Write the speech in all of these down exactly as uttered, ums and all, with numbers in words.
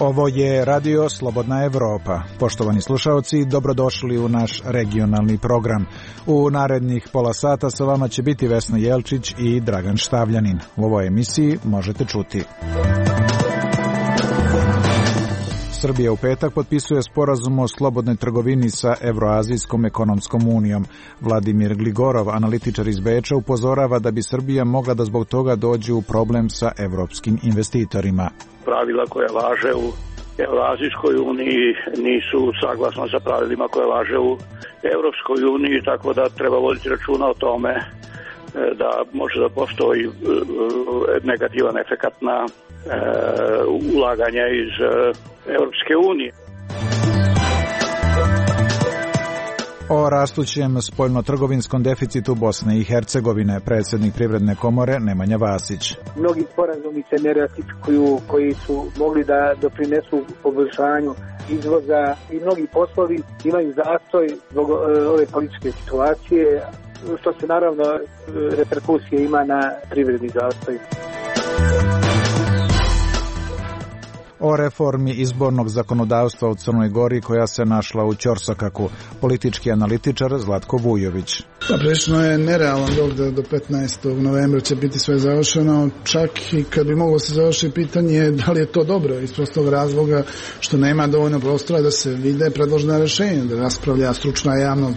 Ovo je Radio Slobodna Evropa. Poštovani slušaoci, dobrodošli u naš regionalni program. U narednih pola sata sa vama će biti Vesna Jelčić i Dragan Štavljanin. U ovoj emisiji možete čuti: Srbija u petak potpisuje sporazum o slobodnoj trgovini sa Evroazijskom ekonomskom unijom. Vladimir Gligorov, analitičar iz Beča, upozorava da bi Srbija mogla da zbog toga dođe u problem sa evropskim investitorima. Pravila koja važe u Evroazijskoj uniji nisu saglasna sa pravilima koje važe u Evropskoj uniji, tako da treba voditi računa o tome da može da postoji negativan efekat na e, ulaganja iz Evropske unije. O rastućem spoljnotrgovinskom deficitu Bosne i Hercegovine predsjednik Privredne komore Nemanja Vasić. Mnogi sporazumi se ne ratifikuju koji su mogli da doprinesu poboljšanju izvoza i mnogi poslovi imaju zastoj zbog ove političke situacije, što se naravno reperkusije ima na privredni zastoj. O reformi izbornog zakonodavstva u Crnoj Gori koja se našla u ćorsokaku, politički analitičar Zlatko Vujović. Pa prilično je nerealan rok da do petnaestog novembra će biti sve završeno, čak i kad bi moglo se završiti pitanje da li je to dobro, iz prostog razloga što nema dovoljno prostora da se vide predložena rješenja, da raspravlja stručna javnost.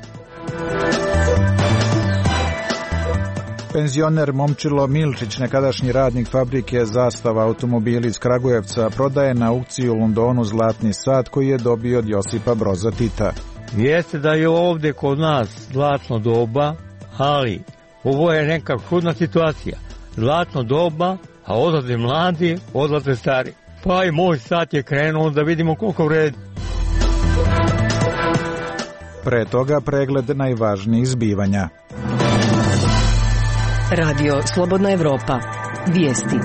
Penzioner Momčilo Milčić, nekadašnji radnik fabrike Zastava automobili iz Kragujevca, prodaje na aukciji u Londonu zlatni sat koji je dobio od Josipa Broza Tita. Jeste da je ovdje kod nas zlatno doba, ali ovo je neka čudna situacija. Zlatno doba, a odlaze mladi, odlaze stari. Pa i moj sat je krenuo da vidimo koliko vredi. Pre toga pregled najvažnijih zbivanja. Radio Slobodna Evropa. Vijesti.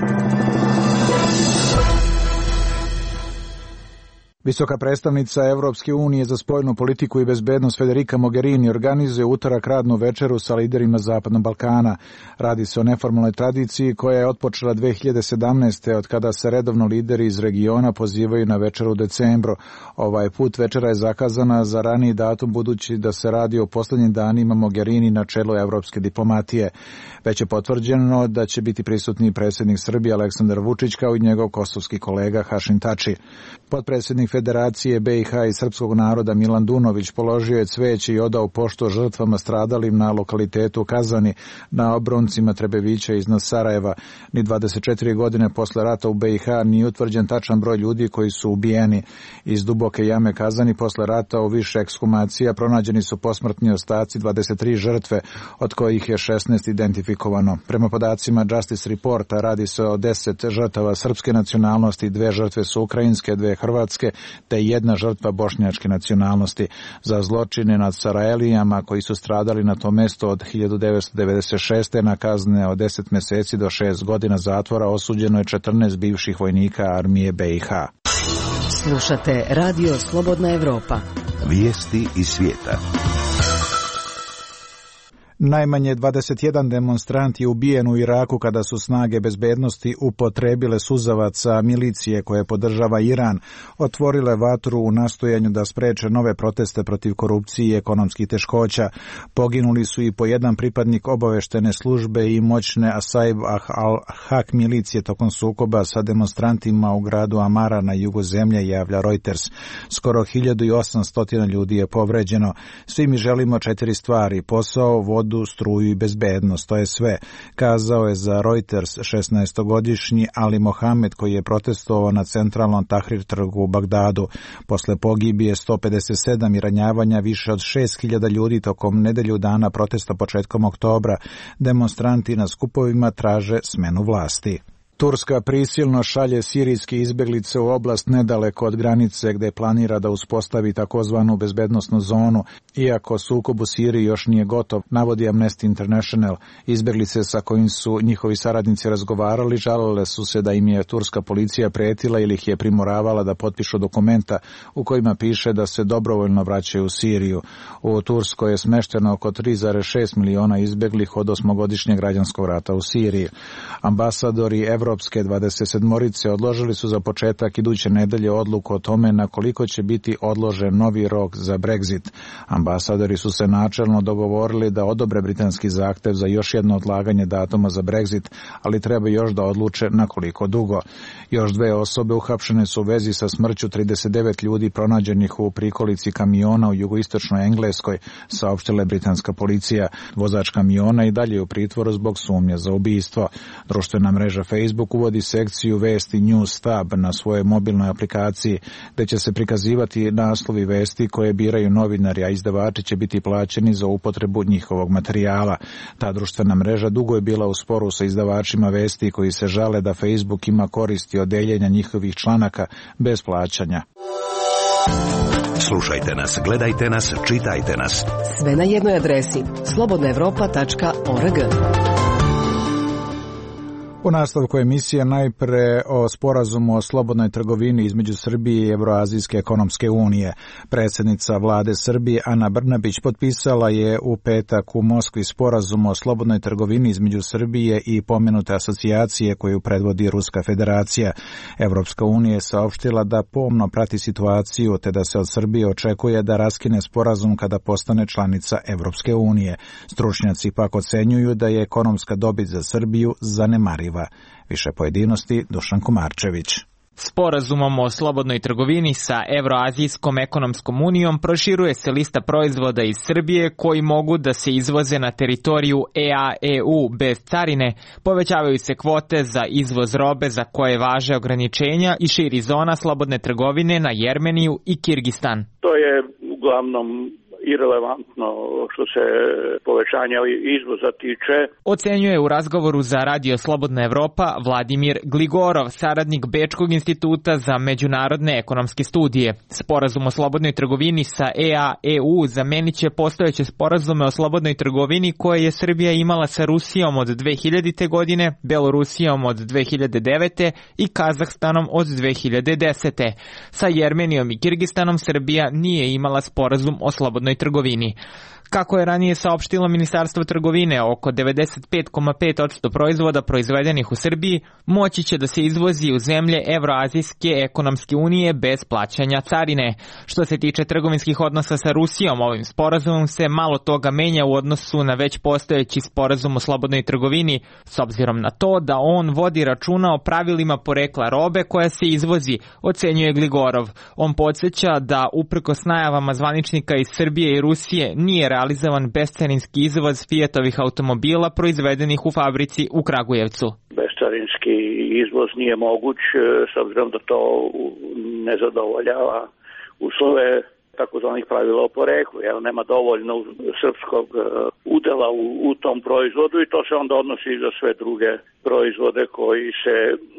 Visoka predstavnica Evropske unije za spoljnu politiku i bezbednost Federica Mogherini organizuje utorak radnu večeru sa liderima Zapadnog Balkana. Radi se o neformalnoj tradiciji koja je otpočela dve hiljade sedamnaeste. od kada se redovno lideri iz regiona pozivaju na večeru u decembru. Ovaj put večera je zakazana za raniji datum budući da se radi o posljednjim danima Mogherini na čelu evropske diplomatije. Već je potvrđeno da će biti prisutni predsjednik Srbije Aleksandar Vučić kao i njegov kosovski kolega Hašim Tači. Potpredsjednik Federacije B i H i srpskog naroda Milan Dunović položio je cveće i odao poštu žrtvama stradalim na lokalitetu Kazani na obroncima Trebevića iznad Sarajeva. Ni dvadeset četiri godine posle rata u B i H nije utvrđen tačan broj ljudi koji su ubijeni. Iz duboke jame Kazani posle rata u više ekshumacija pronađeni su posmrtni ostaci dvadeset tri žrtve, od kojih je šesnaest identifikovano. Prema podacima Justice Reporta radi se o deset žrtava srpske nacionalnosti, dve žrtve su ukrajinske, dve hrvatske, te jedna žrtva bošnjačke nacionalnosti. Za zločine nad Sarajelijama koji su stradali na to mesto od hiljadu devetsto devedeset šeste. na kazne od deset meseci do šest godina zatvora osuđeno je četrnaest bivših vojnika armije B i H. Slušate Radio Slobodna Evropa. Vijesti iz svijeta. Najmanje dvadeset jedan demonstrant je ubijen u Iraku kada su snage bezbednosti upotrebile suzavaca milicije koje podržava Iran, otvorile vatru u nastojanju da spreče nove proteste protiv korupcije i ekonomskih teškoća. Poginuli su i po jedan pripadnik obaveštene službe i moćne Asaib al-Hak milicije tokom sukoba sa demonstrantima u gradu Amara na jugu zemlje, javlja Reuters. Skoro hiljadu osamsto ljudi je povređeno. Svi mi želimo četiri stvari: posao, vodu, struju i bezbednost, to je sve, kazao je za Reuters šesnaestogodišnji Ali Mohamed koji je protestovao na centralnom Tahrir trgu u Bagdadu. Posle pogibije sto pedeset sedam i ranjavanja više od šest hiljada ljudi tokom nedelju dana protesta početkom oktobra, demonstranti na skupovima traže smenu vlasti. Turska prisilno šalje sirijske izbeglice u oblast nedaleko od granice gde planira da uspostavi takozvanu bezbednosnu zonu. Iako sukob u Siriji još nije gotov, navodi Amnesty International, izbeglice sa kojim su njihovi saradnici razgovarali žalile su se da im je turska policija pretila ili ih je primoravala da potpišu dokumenta u kojima piše da se dobrovoljno vraćaju u Siriju. U Turskoj je smešteno oko tri zarez šest miliona izbeglih od osmogodišnjeg građanskog rata u Siriji. Ambasadori Evropske evropske dvadeset sedmorice odložili su za početak iduće nedelje odluku o tome na koliko će biti odložen novi rok za Brexit. Ambasadori su se načelno dogovorili da odobre britanski zahtev za još jedno odlaganje datuma za Brexit, ali treba još da odluče na koliko dugo. Još dve osobe uhapšene su u vezi sa smrću trideset devet ljudi pronađenih u prikolici kamiona u jugoistočnoj Engleskoj, saopštila je britanska policija. Vozač kamiona i dalje u pritvoru zbog sumnje za ubistvo. Društvena mreža Facebook uvodi sekciju vesti News Tab na svojoj mobilnoj aplikaciji, gde će se prikazivati naslovi vesti koje biraju novinari, a izdavači će biti plaćeni za upotrebu njihovog materijala. Ta društvena mreža dugo je bila u sporu sa izdavačima vesti koji se žale da Facebook ima koristi od deljenja njihovih članaka bez plaćanja. Slušajte nas, gledajte nas, čitajte nas. Sve na jednoj adresi slobodna evropa tačka org. U nastavku emisije najpre o sporazumu o slobodnoj trgovini između Srbije i Evroazijske ekonomske unije. Predsjednica vlade Srbije Ana Brnabić potpisala je u petak u Moskvi sporazum o slobodnoj trgovini između Srbije i pomenute asocijacije koju predvodi Ruska federacija. Evropska unija je saopštila da pomno prati situaciju te da se od Srbije očekuje da raskine sporazum kada postane članica Evropske unije. Stručnjaci pak ocenjuju da je ekonomska dobit za Srbiju zanemariva. Više pojedinosti Dušan Komarčević. Sporazumom o slobodnoj trgovini sa Evroazijskom ekonomskom unijom proširuje se lista proizvoda iz Srbije koji mogu da se izvoze na teritoriju E A E U bez carine, povećavaju se kvote za izvoz robe za koje važe ograničenja i širi zona slobodne trgovine na Jermeniju i Kirgistan. To je uglavnom irelevantno što se povećanja izvoza tiče. Ocenjuje u razgovoru za Radio Slobodna Evropa Vladimir Gligorov, saradnik Bečkog instituta za međunarodne ekonomske studije. Sporazum o slobodnoj trgovini sa E A E U zamenit će postojeće sporazume o slobodnoj trgovini koje je Srbija imala sa Rusijom od dve hiljadite. godine, Belorusijom od dve hiljade devete. i Kazahstanom od dve hiljade desete. Sa Jermenijom i Kirgistanom Srbija nije imala sporazum o slobodnoj trgovini. Kako je ranije saopštilo Ministarstvo trgovine, oko devedeset pet zarez pet posto proizvoda proizvedenih u Srbiji moći će da se izvozi u zemlje Evroazijske ekonomske unije bez plaćanja carine. Što se tiče trgovinskih odnosa sa Rusijom, ovim sporazumom se malo toga menja u odnosu na već postojeći sporazum o slobodnoj trgovini, s obzirom na to da on vodi računa o pravilima porekla robe koja se izvozi, ocenjuje Gligorov. On podsjeća da uprkos najavama zvaničnika iz Srbije i Rusije nije realizovan bescarinski izvoz Fiatovih automobila proizvedenih u fabrici u Kragujevcu. Bescarinski izvoz nije moguć s obzirom da to ne zadovoljava uslove takozvanih pravila o poreklu, jer nema dovoljno srpskog udela u, u tom proizvodu i to se onda odnosi i za sve druge proizvode koji se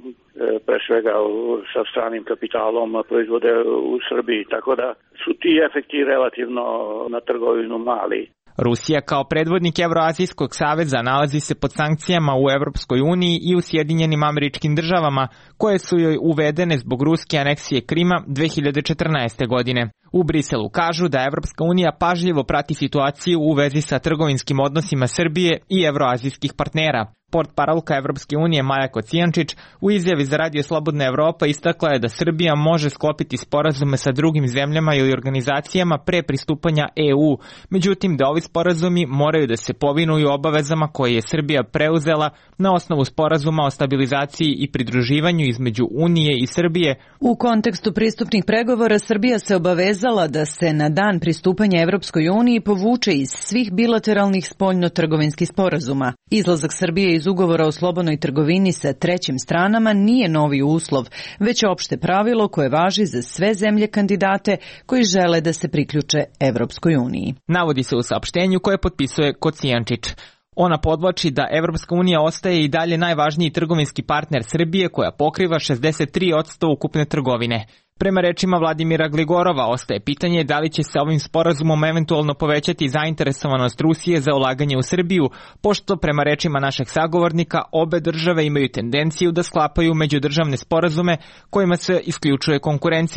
pre svega sa stranim kapitalom proizvode u Srbiji, tako da su ti efekti relativno na trgovinu mali. Rusija kao predvodnik Evroazijskog saveza nalazi se pod sankcijama u Evropskoj uniji i u Sjedinjenim Američkim Državama, koje su joj uvedene zbog ruske aneksije Krima dve hiljade četrnaeste. godine. U Briselu kažu da Evropska unija pažljivo prati situaciju u vezi sa trgovinskim odnosima Srbije i evroazijskih partnera. Portparolka Evropske unije Maja Kocijančić u izjavi za Radio Slobodna Evropa istakla je da Srbija može sklopiti sporazume sa drugim zemljama ili organizacijama pre pristupanja E U, međutim da ovi sporazumi moraju da se povinuju obavezama koje je Srbija preuzela na osnovu sporazuma o stabilizaciji i pridruživanju između Unije i Srbije. U kontekstu pristupnih pregovora Srbija se obavezala da se na dan pristupanja Evropskoj uniji povuče iz svih bilateralnih spoljno-trgovinskih sporazuma. Izlazak Srbije iz ugovora o slobodnoj trgovini sa trećim stranama nije novi uslov, već opšte pravilo koje važi za sve zemlje kandidate koji žele da se priključe Evropskoj uniji. Navodi se u saopštenju koje potpisuje Kocijančić. Ona podvlači da Evropska unija ostaje i dalje najvažniji trgovinski partner Srbije koja pokriva šezdeset tri posto ukupne trgovine. Prema rečima Vladimira Gligorova ostaje pitanje da li će se ovim sporazumom eventualno povećati zainteresovanost Rusije za ulaganje u Srbiju, pošto prema rečima našeg sagovornika obe države imaju tendenciju da sklapaju međudržavne sporazume kojima se isključuje konkurencija.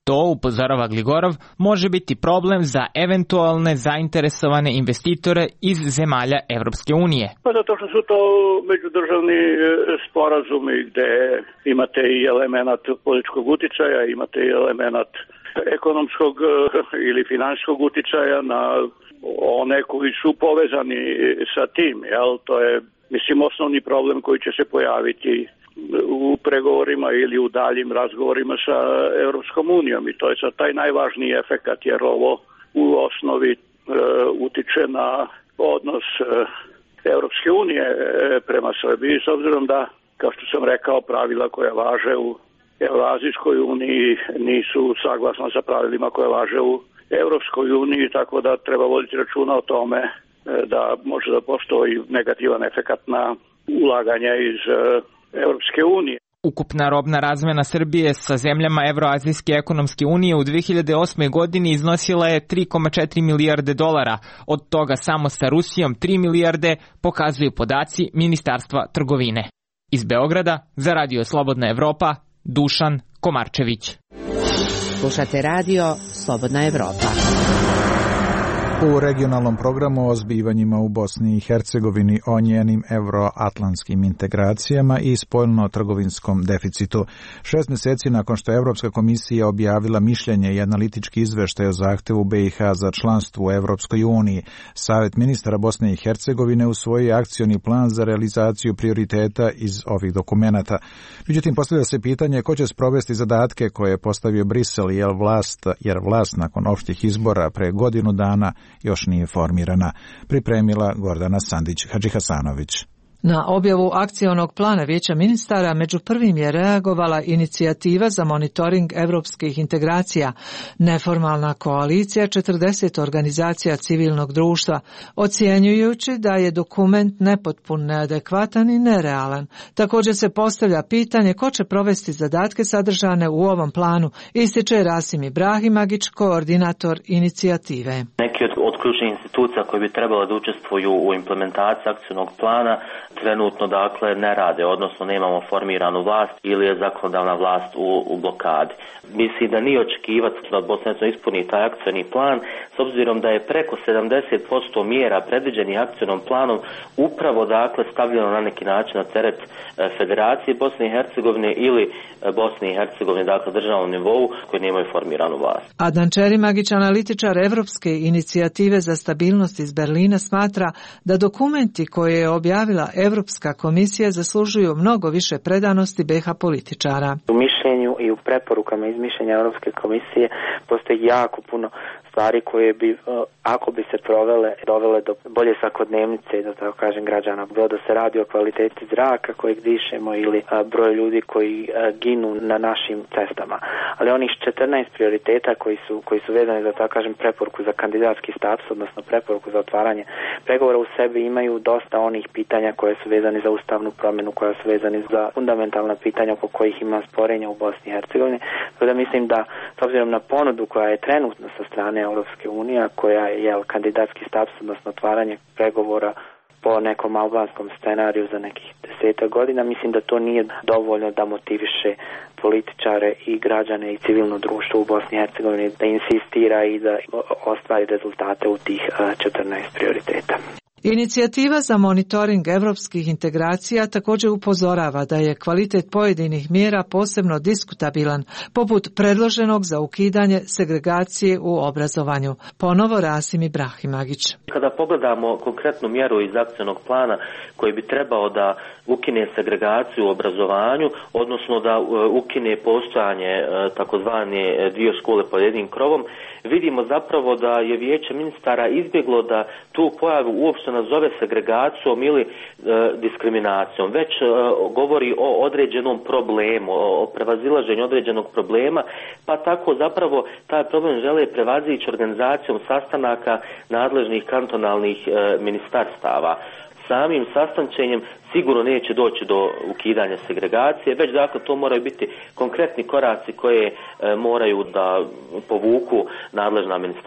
To, upozorava Gligorov, može biti problem za eventualne zainteresovane investitore iz zemalja Evropske unije. Pa zato što su to međudržavni sporazumi gde imate i element političkog uticaja, imate i element ekonomskog ili finansijskog uticaja na one koji su povezani sa tim. Jel? To je, mislim, osnovni problem koji će se pojaviti u pregovorima ili u daljim razgovorima sa Europskom unijom, i to je sad taj najvažniji efekat, jer ovo u osnovi e, utiče na odnos e, Europske unije e, prema Srbiji, s obzirom da, kao što sam rekao, pravila koja važe u Evroazijskoj uniji nisu saglasna sa pravilima koje važe u Europskoj uniji, tako da treba voditi računa o tome e, da može da postoji negativan efekat na ulaganja iz e, Evropske unije. Ukupna robna razmena Srbije sa zemljama Evroazijske ekonomske unije u dve hiljade osme. godini iznosila je tri zarez četiri milijarde dolara, od toga samo sa Rusijom tri milijarde, pokazuju podaci Ministarstva trgovine. Iz Beograda za Radio Slobodna Evropa, Dušan Komarčević. Slušate radio Slobodna Evropa. U regionalnom programu o zbivanjima u Bosni i Hercegovini, o njenim euroatlantskim integracijama i spoljno-trgovinskom deficitu. Šest mjeseci nakon što je Evropska komisija objavila mišljenje i analitički izveštaj o zahtevu B i H za članstvo u Evropskoj uniji, Savet ministara Bosne i Hercegovine usvojio akcioni plan za realizaciju prioriteta iz ovih dokumenata. Međutim, postavlja se pitanje ko će sprovesti zadatke koje je postavio Brisel, jer vlast, jer vlast nakon opštih izbora pre godinu dana još nije formirana, pripremila Gordana Sandić-Hadžihasanović. Na objavu akcionog plana Vijeća ministara među prvim je reagovala inicijativa za monitoring evropskih integracija, neformalna koalicija četrdeset organizacija civilnog društva, ocjenjujući da je dokument nepotpun, neadekvatan i nerealan. Također se postavlja pitanje ko će provesti zadatke sadržane u ovom planu, ističe Rasim Ibrahimagić, koordinator inicijative. Neki od, od ključnih institucija koji bi trebalo da učestvuju u implementaciji akcionog plana trenutno dakle ne rade, odnosno nemamo formiranu vlast ili je zakonodavna vlast u, u blokadi. Mislim da nije očekivati da Bosna ispuni taj akcioni plan, s obzirom da je preko sedamdeset posto mjera predviđenih akcionom planom upravo dakle stavljeno na neki način na teret Federacije Bosne i Hercegovine ili Bosne i Hercegovine, dakle državnom nivou koji nemaju formiranu vlast. Adnan Čerimagić, analitičar Evropske inicijative za stabilnost iz Berlina, smatra da dokumenti koje je objavila Evropska komisija zaslužuju mnogo više predanosti B iH političara. U mišljenju i u preporukama iz mišljenja Europske komisije postoji jako puno stvari koje bi, ako bi se provele, dovele do bolje svakodnevnice, da tako kažem, građana. Bilo da se radi o kvaliteti zraka kojeg dišemo ili broj ljudi koji ginu na našim cestama. Ali onih četrnaest prioriteta koji su, koji su vezani za, tako kažem, preporuku za kandidatski status, odnosno preporuku za otvaranje pregovora, u sebi imaju dosta onih pitanja koje su vezani za ustavnu promjenu, koja su vezani za fundamentalna pitanja oko kojih ima sporenja u Bosni i Hercegovini. Tako da mislim da, s obzirom na ponudu koja je trenutno sa strane Europske unije, koja je jel, kandidatski status, odnosno otvaranje pregovora po nekom albanskom scenariju za nekih deseta godina, mislim da to nije dovoljno da motiviše političare i građane i civilno društvo u Bosni i Hercegovini da insistira i da ostvari rezultate u tih četrnaest prioriteta. Inicijativa za monitoring evropskih integracija također upozorava da je kvalitet pojedinih mjera posebno diskutabilan, poput predloženog za ukidanje segregacije u obrazovanju. Ponovo Rasim Ibrahimagić. Kada pogledamo konkretnu mjeru iz akcionog plana koji bi trebao da ukine segregaciju u obrazovanju, odnosno da ukine postojanje takozvane dvije škole pod jednim krovom, vidimo zapravo da je Vijeće ministara izbjeglo da tu pojavu uopšte nazove segregacijom ili e, diskriminacijom, već e, govori o određenom problemu, o prevazilaženju određenog problema, pa tako zapravo taj problem žele prevazići organizacijom sastanaka nadležnih kantonalnih e, ministarstava. Samim sastančenjem sigurno neće doći do ukidanja segregacije, već dakle to moraju biti konkretni koraci koje e, moraju da povuku nadležna ministarstva.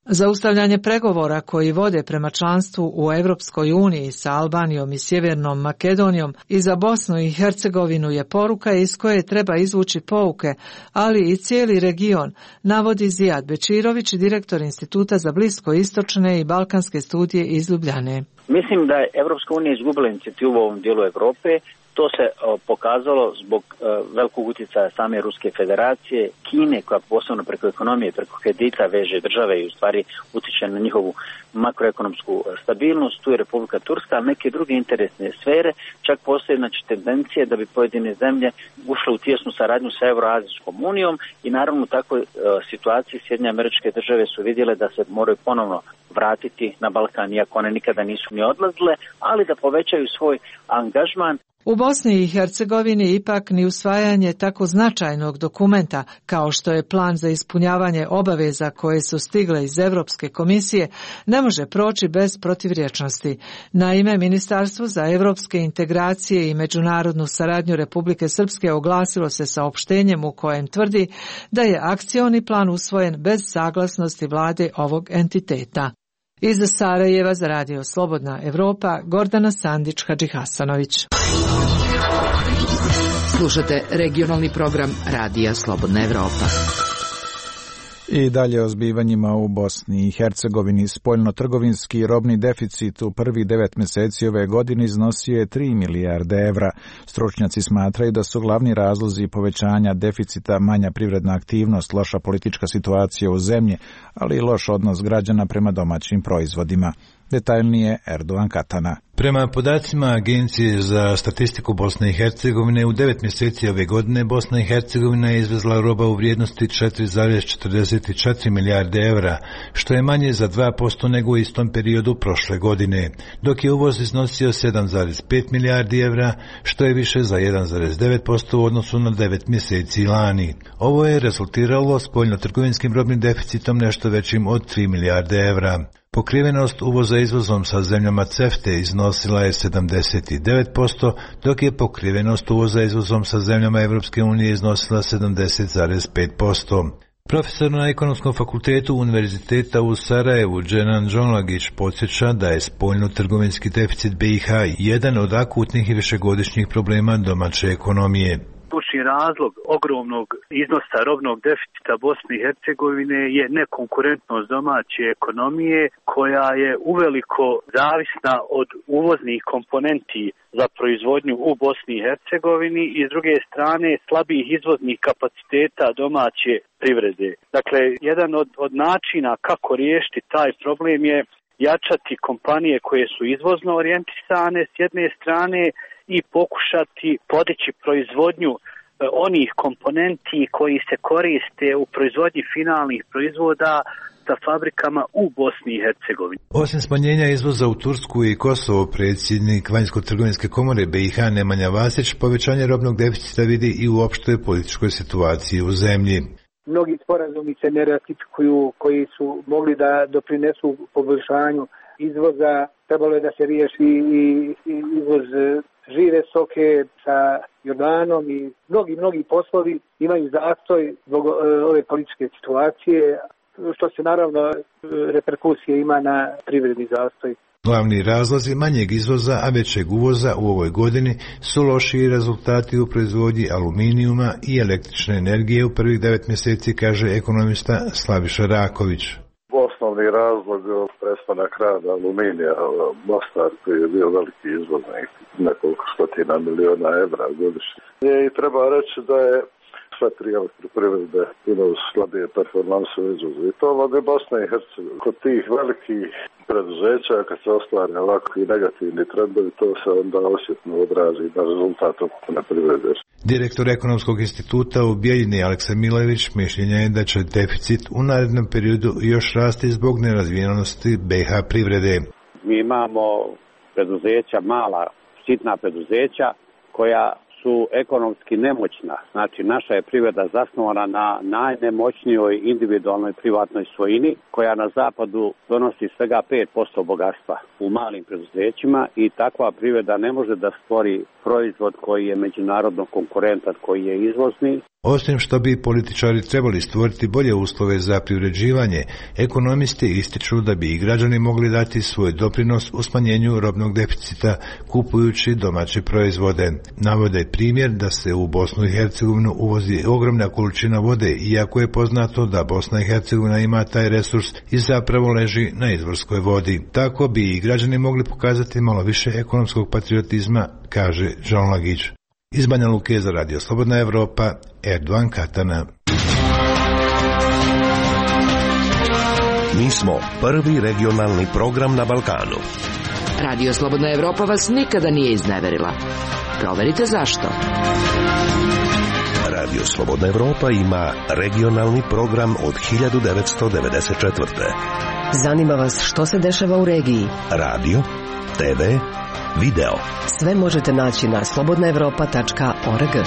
Zaustavljanje pregovora koji vode prema članstvu u Europskoj uniji sa Albanijom i Sjevernom Makedonijom i za Bosnu i Hercegovinu je poruka iz koje treba izvući pouke, ali i cijeli region, navodi Zijad Bečirović, direktor Instituta za bliskoistočne i balkanske studije iz Ljubljane. Mislim da je Europska unija izgubila inicijativu u ovom dijelu Europe. To se o, pokazalo zbog o, velikog utjecaja same Ruske federacije, Kine koja posebno preko ekonomije, preko kredita veže države i u stvari utječe na njihovu makroekonomsku stabilnost. Tu je Republika Turska, a neke druge interesne sfere. Čak postoje znači tendencije da bi pojedine zemlje ušle u tijesnu saradnju sa Euroazijskom unijom i naravno u takvoj o, situaciji Sjedinjene Američke Države su vidjele da se moraju ponovno vratiti na Balkan, iako one nikada nisu ni odlazile, ali da povećaju svoj angažman. U Bosni i Hercegovini ipak ni usvajanje tako značajnog dokumenta kao što je plan za ispunjavanje obaveza koje su stigle iz Europske komisije ne može proći bez protivrječnosti. Naime, Ministarstvo za europske integracije i međunarodnu saradnju Republike Srpske oglasilo se saopštenjem u kojem tvrdi da je akcioni plan usvojen bez saglasnosti vlade ovog entiteta. Iz Sarajeva za Radio Slobodna Evropa, Gordana Sandić-Hadžihasanović. Slušate regionalni program Radija Slobodna Evropa. I dalje o zbivanjima u Bosni i Hercegovini. Spoljno-trgovinski robni deficit u prvih devet mjeseci ove godine iznosio je tri milijarde evra. Stručnjaci smatraju da su glavni razlozi povećanja deficita manja privredna aktivnost, loša politička situacija u zemlji, ali i loš odnos građana prema domaćim proizvodima. Detaljnije Erdogan Katana. Prema podacima Agencije za statistiku Bosne i Hercegovine, u devet mjeseci ove godine Bosna i Hercegovina je izvezla roba u vrijednosti četiri zarez četrdeset četiri milijarde evra, što je manje za dva posto nego u istom periodu prošle godine, dok je uvoz iznosio sedam zarez pet milijardi evra, što je više za jedan zarez devet posto u odnosu na devet mjeseci lani. Ovo je rezultiralo spoljno-trgovinskim robnim deficitom nešto većim od tri milijarde evra. Pokrivenost uvoza izvozom sa zemljama CEFTA iznosila je sedamdeset devet posto, dok je pokrivenost uvoza izvozom sa zemljama Evropske unije iznosila sedamdeset zarez pet posto. Profesor na Ekonomskom fakultetu Univerziteta u Sarajevu, Dženan Džonlagić, podsjeća da je spoljno-trgovinski deficit B i H jedan od akutnih i višegodišnjih problema domaće ekonomije. Ključni razlog ogromnog iznosa robnog deficita Bosne i Hercegovine je nekonkurentnost domaće ekonomije koja je uveliko zavisna od uvoznih komponenti za proizvodnju u Bosni i Hercegovini i s druge strane slabih izvoznih kapaciteta domaće privrede. Dakle, jedan od, od načina kako riješiti taj problem je jačati kompanije koje su izvozno orijentisane s jedne strane i pokušati podići proizvodnju onih komponenti koji se koriste u proizvodnji finalnih proizvoda sa fabrikama u Bosni i Hercegovini. Osim smanjenja izvoza u Tursku i Kosovo, predsjednik Vanjsko-trgovinske komore B i H Nemanja Vasić povećanje robnog deficita vidi i u opštoj političkoj situaciji u zemlji. Mnogi sporazumi se ne ratifikuju koji su mogli da doprinesu poboljšanju izvoza. Trebalo je da se riješi i izvoz žive stoke sa Jordanom i mnogi, mnogi poslovi imaju zastoj zbog ove političke situacije, što se naravno reperkusije ima na privredni zastoj. Glavni razlozi manjeg izvoza, a većeg uvoza u ovoj godini su lošiji rezultati u proizvodnji aluminijuma i električne energije u prvih devet mjeseci, kaže ekonomista Slaviša Raković. Osnovni razlog prestanak rada aluminija Mostar, koji je bio veliki izvoznik, nekoliko stotina miliona evra godišnje. I treba reći da je sve tri elektroprivrede imaju slabije performanse u izvozu. I to vodi Bosna i Hercegovina. Kod tih velikih preduzeća, kad se ostvare ovakvi negativni trendovi, to se onda osjetno odrazi na rezultat ukupne privrede. Direktor Ekonomskog instituta u Bijeljini Aleksa Milojević mišljenja je da će deficit u narednom periodu još rasti zbog nerazvijenosti B i H privrede. Mi imamo preduzeća, mala, sitna preduzeća koja su ekonomski nemoćna. Znači, naša je privreda zasnovana na najnemoćnijoj individualnoj privatnoj svojini, koja na zapadu donosi svega pet posto bogatstva u malim preduzećima i takva privreda ne može da stvori proizvod koji je međunarodno konkurentan, koji je izvozni. Osim što bi političari trebali stvoriti bolje uslove za privređivanje, ekonomisti ističu da bi i građani mogli dati svoj doprinos u smanjenju robnog deficita kupujući domaće proizvode. Navode primjer da se u Bosnu i Hercegovinu uvozi ogromna količina vode, iako je poznato da Bosna i Hercegovina ima taj resurs i zapravo leži na izvorskoj vodi. Tako bi i građani mogli pokazati malo više ekonomskog patriotizma, kaže Žan Lagić. Iz Banja Luke za Radio Slobodna Evropa, Erdogan Katana. Mi smo prvi regionalni program na Balkanu. Radio Slobodna Evropa vas nikada nije izneverila. Proverite zašto. Radio Slobodna Evropa ima regionalni program od hiljadu devetsto devedeset četvrte. Zanima vas što se dešava u regiji? Radio, te ve, video. Sve možete naći na slobodna evropa tačka org.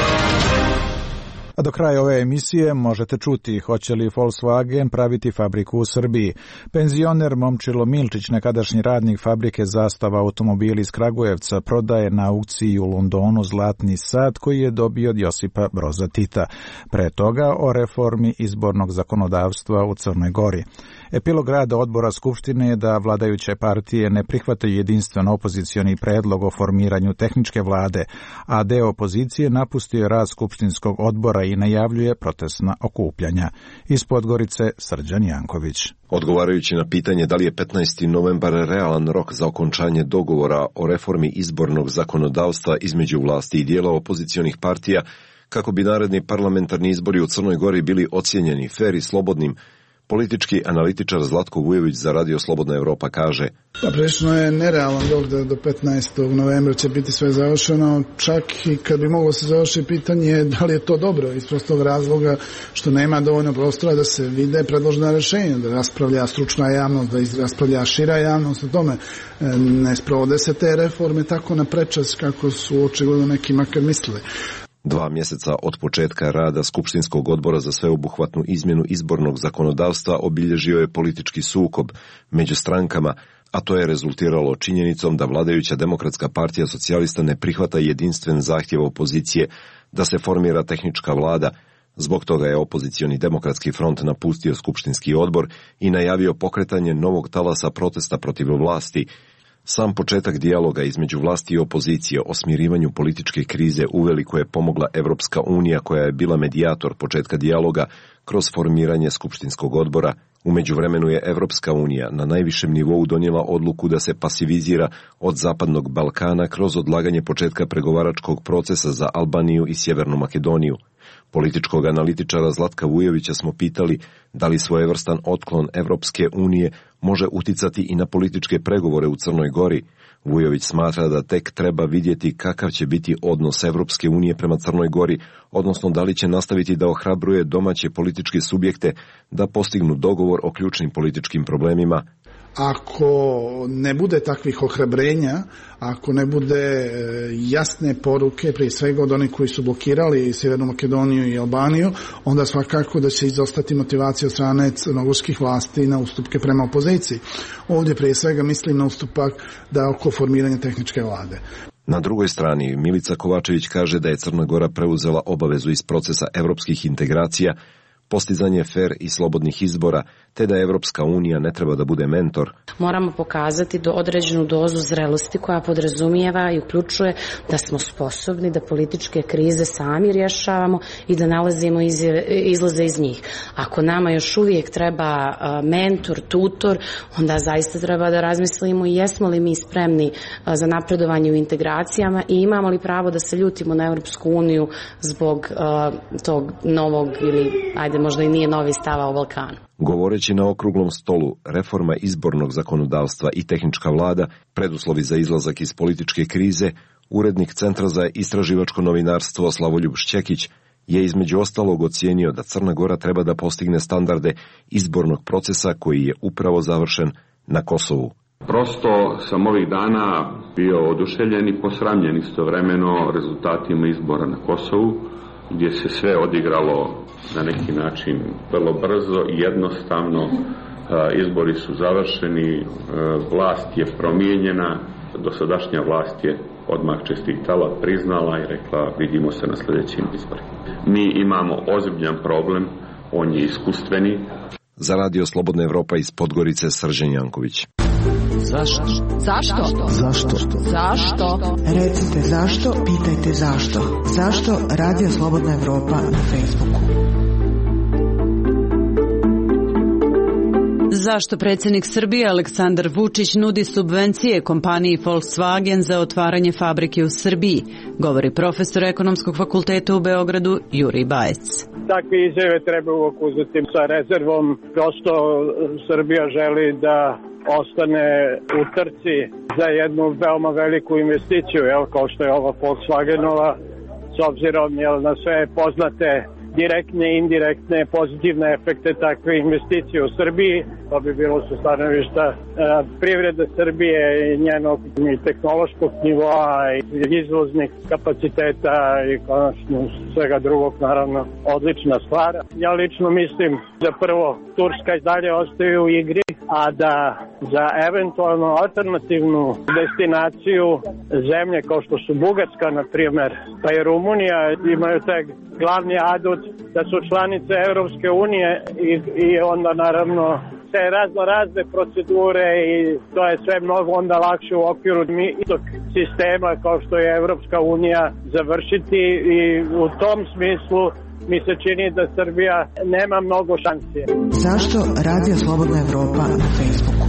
A do kraja ove emisije možete čuti hoće li Volkswagen praviti fabriku u Srbiji. Penzioner Momčilo Milčić, nekadašnji radnik fabrike Zastava automobili iz Kragujevca, prodaje na aukciji u Londonu zlatni sat koji je dobio od Josipa Broza Tita. Pre toga o reformi izbornog zakonodavstva u Crnoj Gori. Epilog rada odbora Skupštine je da vladajuće partije ne prihvataju jedinstven opozicioni predlog o formiranju tehničke vlade, a deo opozicije napustio rad Skupštinskog odbora i najavljuje protestna okupljanja. Iz Podgorice Srđan Janković. Odgovarajući na pitanje da li je petnaesti novembar realan rok za okončanje dogovora o reformi izbornog zakonodavstva između vlasti i dijela opozicionih partija, kako bi naredni parlamentarni izbori u Crnoj Gori bili ocijenjeni fer i slobodnim, politički analitičar Zlatko Vujović za Radio Slobodna Evropa kaže: Pa prilično je nerealan rok da do petnaestog novembra će biti sve završeno, čak i kad bi moglo se završiti pitanje da li je to dobro, iz prostog razloga što nema dovoljno prostora da se vide predložena rješenja, da raspravlja stručna javnost, da raspravlja šira javnost o tome. Ne sprovode se te reforme tako na prečac kako su očigledno neki makar mislili. Dva mjeseca od početka rada Skupštinskog odbora za sveobuhvatnu izmjenu izbornog zakonodavstva obilježio je politički sukob među strankama, a to je rezultiralo činjenicom da vladajuća Demokratska partija socijalista ne prihvata jedinstven zahtjev opozicije da se formira tehnička vlada. Zbog toga je opozicioni Demokratski front napustio Skupštinski odbor i najavio pokretanje novog talasa protesta protiv vlasti. Sam početak dijaloga između vlasti i opozicije o smirivanju političke krize uveliko je pomogla Evropska unija, koja je bila medijator početka dijaloga kroz formiranje Skupštinskog odbora. U međuvremenu je Evropska unija na najvišem nivou donijela odluku da se pasivizira od Zapadnog Balkana kroz odlaganje početka pregovaračkog procesa za Albaniju i Sjevernu Makedoniju. Političkog analitičara Zlatka Vujovića smo pitali da li svojevrstan otklon Evropske unije može uticati i na političke pregovore u Crnoj Gori. Vujović smatra da tek treba vidjeti kakav će biti odnos Evropske unije prema Crnoj Gori, odnosno da li će nastaviti da ohrabruje domaće političke subjekte da postignu dogovor o ključnim političkim problemima. Ako ne bude takvih ohrabrenja, ako ne bude jasne poruke, prije svega od onih koji su blokirali Sjevernu Makedoniju i Albaniju, onda svakako da će izostati motivacija od strane crnogorskih vlasti na ustupke prema opoziciji. Ovdje prije svega mislim na ustupak da oko formiranja tehničke vlade. Na drugoj strani, Milica Kovačević kaže da je Crna Gora preuzela obavezu iz procesa evropskih integracija, postizanje fer i slobodnih izbora, te da Evropska unija ne treba da bude mentor. Moramo pokazati do određenu dozu zrelosti koja podrazumijeva i uključuje da smo sposobni da političke krize sami rješavamo i da nalazimo izlaze iz njih. Ako nama još uvijek treba mentor, tutor, onda zaista treba da razmislimo i jesmo li mi spremni za napredovanje u integracijama i imamo li pravo da se ljutimo na Evropsku uniju zbog tog novog ili, ajde, možda i nije novi stava o Balkanu. Govoreći na okruglom stolu reforma izbornog zakonodavstva i tehnička vlada, preduslovi za izlazak iz političke krize, urednik Centra za istraživačko novinarstvo Slavoljub Šćekić je između ostalog ocijenio da Crna Gora treba da postigne standarde izbornog procesa koji je upravo završen na Kosovu. Prosto sam ovih dana bio oduševljen i posramljen istovremeno rezultatima izbora na Kosovu, gdje se sve odigralo na neki način vrlo brzo i jednostavno. Izbori su završeni, vlast je promijenjena Dosadašnja vlast je odmah čestitala, priznala i rekla vidimo se na sljedećim izborima. Mi imamo ozbiljan problem, on je iskustveni. Za Radio Slobodna Evropa iz Podgorice Srđan Janković. Zašto? Zašto? Zašto? Zašto? Recite zašto, pitajte zašto. Zašto Radio Slobodna Evropa na Facebooku? Zašto predsjednik Srbije Aleksandar Vučić nudi subvencije kompaniji Volkswagen za otvaranje fabrike u Srbiji, govori profesor Ekonomskog fakulteta u Beogradu Jurij Bajec. Takve izjave treba uvijek uzeti sa rezervom. Prosto Srbija želi da ostane u trci za jednu veoma veliku investiciju, jel, kao što je ova Volkswagenova, s obzirom jel, na sve poznate direktne i indirektne pozitivne efekte takve investicije u Srbiji. To bi bilo sa stanovišta e, privrede Srbije i njenog i tehnološkog nivoa i izvoznih kapaciteta i konačno svega drugog, naravno, odlična stvar. Ja lično mislim da prvo Turska i dalje ostaje u igri, a da za eventualno alternativnu destinaciju zemlje kao što su Bugarska, na primjer, pa i Rumunija, imaju taj glavni adut da su članice Europske unije i, i onda naravno sve razno razne procedure i to je sve mnogo onda lakše u okviru istog sistema kao što je Europska unija završiti i u tom smislu mi se čini da Srbija nema mnogo šanse. Zašto Radio Slobodna Evropa na Facebooku?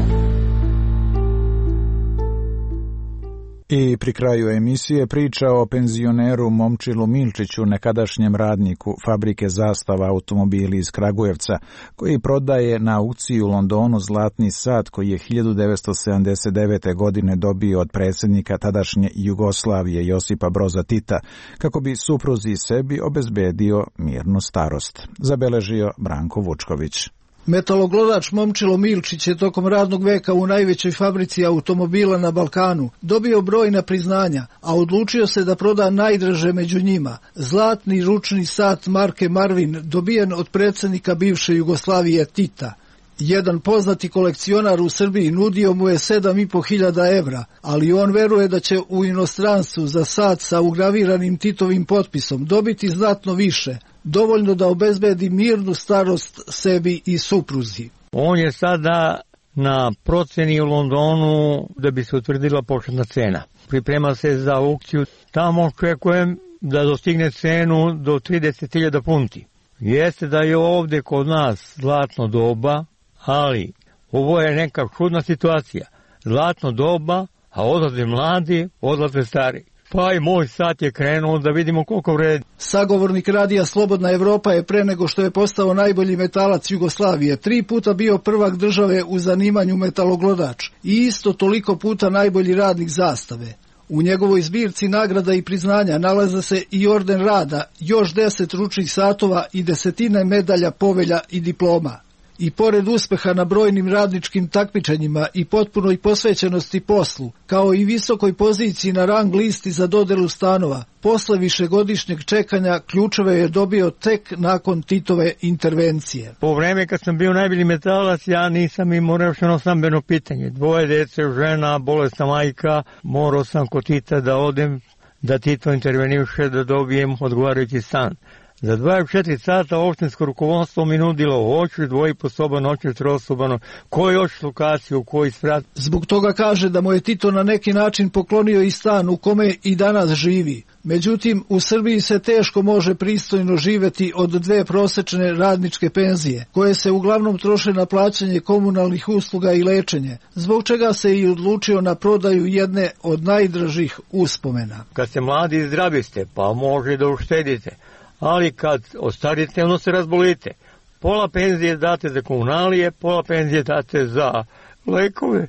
I pri kraju emisije priča o penzioneru Momčilu Milčiću, nekadašnjem radniku fabrike Zastava automobili iz Kragujevca, koji prodaje na aukciji u Londonu zlatni sat koji je hiljadu devetsto sedamdeset devete. godine dobio od predsjednika tadašnje Jugoslavije Josipa Broza Tita, kako bi supruzi i sebi obezbedio mirnu starost, zabeležio Branko Vučković. Metaloglodač Momčilo Milčić je tokom radnog veka u najvećoj fabrici automobila na Balkanu dobio brojna priznanja, a odlučio se da proda najdraže među njima, zlatni ručni sat marke Marvin dobijen od predsjednika bivše Jugoslavije Tita. Jedan poznati kolekcionar u Srbiji nudio mu je sedam i po hiljada evra, ali on veruje da će u inostranstvu za sat sa ugraviranim Titovim potpisom dobiti znatno više, dovoljno da obezbedi mirnu starost sebi i supruzi. On je sada na proceni u Londonu da bi se utvrdila početna cena. Priprema se za aukciju. Tamo očekujem da dostigne cenu do trideset hiljada funti. Jeste da je ovdje kod nas zlatno doba, ali ovo je neka čudna situacija. Zlatno doba, a odlaze mladi, odlaze stari. Pa i moj sat je krenuo da vidimo koliko vredi. Sagovornik radija Slobodna Evropa je pre nego što je postao najbolji metalac Jugoslavije tri puta bio prvak države u zanimanju metaloglodač i isto toliko puta najbolji radnik Zastave. U njegovoj zbirci nagrada i priznanja nalaze se i orden rada, još deset ručnih satova i desetine medalja, povelja i diploma. I pored uspeha na brojnim radničkim takmičenjima i potpunoj posvećenosti poslu, kao i visokoj poziciji na rang listi za dodelu stanova, posle višegodišnjeg čekanja ključeve je dobio tek nakon Titove intervencije. Po vreme kad sam bio najbolji metalac, ja nisam imao rešeno stambeno pitanje. Dvoje dece, žena, bolesna majka, morao sam kod Tita da odem, da Tito interveniše, da dobijem odgovarajući stan. Za dvadeset četiri sata opštinsko rukovodstvo mi nudilo hoću dvoji po soban, hoću trosobano, koju hoću lokaciju, koji sprat. Zbog toga kaže da mu je Tito na neki način poklonio i stan u kome i danas živi. Međutim, u Srbiji se teško može pristojno živeti od dve prosečne radničke penzije, koje se uglavnom troše na plaćanje komunalnih usluga i lečenje, zbog čega se i odlučio na prodaju jedne od najdražih uspomena. Kad ste mladi i zdravi ste, pa može da uštedite. Ali kad ostarite, ono se razbolite. Pola penzije date za komunalije, pola penzije date za lekove,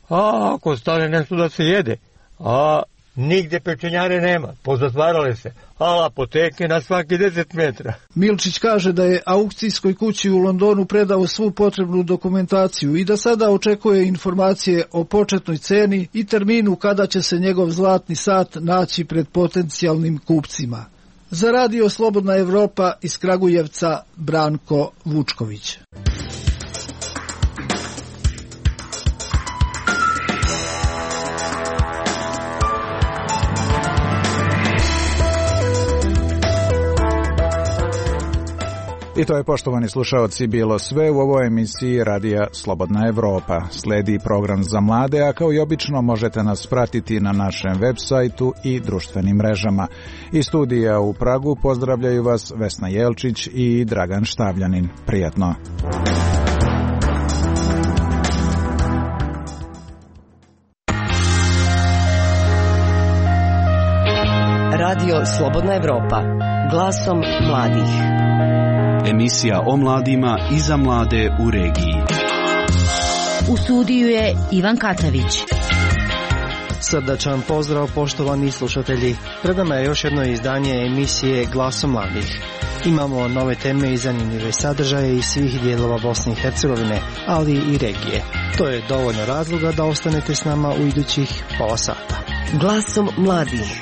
a ako stane nešto da se jede, a nigde pečenjare nema, pozatvarale se, a apoteke na svaki deset metra. Milčić kaže da je aukcijskoj kući u Londonu predao svu potrebnu dokumentaciju i da sada očekuje informacije o početnoj ceni i terminu kada će se njegov zlatni sat naći pred potencijalnim kupcima. Za Radio Slobodna Evropa iz Kragujevca Branko Vučković. I to je, poštovani slušaoci, bilo sve u ovoj emisiji Radija Slobodna Evropa. Sledi program za mlade, a kao i obično možete nas pratiti na našem web sajtu i društvenim mrežama. Iz studija u Pragu pozdravljaju vas Vesna Jelčić i Dragan Štavljanin. Prijatno! Radio Slobodna Evropa, glasom mladih. Emisija o mladima i za mlade u regiji. U studiju je Ivan Katavić. Srdačan pozdrav, poštovani slušatelji. Pred nama je još jedno izdanje emisije Glasom mladih. Imamo nove teme i zanimljive sadržaje iz svih dijelova Bosne i Hercegovine, ali i regije. To je dovoljno razloga da ostanete s nama u idućih pola sata. Glasom mladih.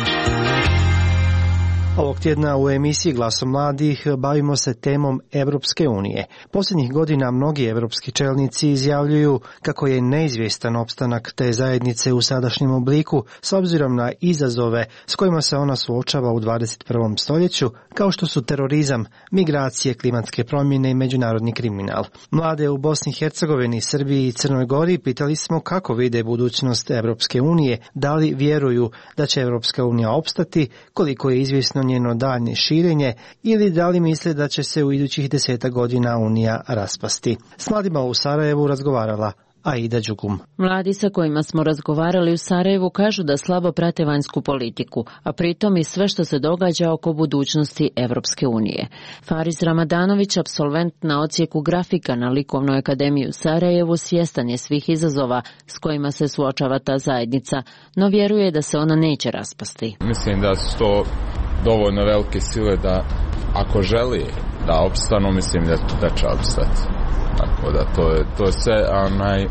Ovog tjedna u emisiji Glasom mladih bavimo se temom Evropske unije. Posljednjih godina mnogi evropski čelnici izjavljuju kako je neizvjestan opstanak te zajednice u sadašnjem obliku s obzirom na izazove s kojima se ona suočava u dvadeset prvom stoljeću, kao što su terorizam, migracije, klimatske promjene i međunarodni kriminal. Mlade u Bosni i Hercegovini, Srbiji i Crnoj Gori pitali smo kako vide budućnost Evropske unije, da li vjeruju da će Evropska unija opstati, koliko je izvjesno njeno daljnje širenje ili da li misle da će se u idućih deseta godina Unija raspasti. S mladima u Sarajevu razgovarala Aida Đugum. Mladi sa kojima smo razgovarali u Sarajevu kažu da slabo prate vanjsku politiku, a pritom i sve što se događa oko budućnosti Evropske unije. Faris Ramadanović, apsolvent na odsjeku grafika na Likovnoj akademiji u Sarajevu, svjestan je svih izazova s kojima se suočava ta zajednica, no vjeruje da se ona neće raspasti. Mislim da su to dovoljno velike sile da ako želi da opstanu, mislim da, da će opstati. Tako da to je, to je sve onaj,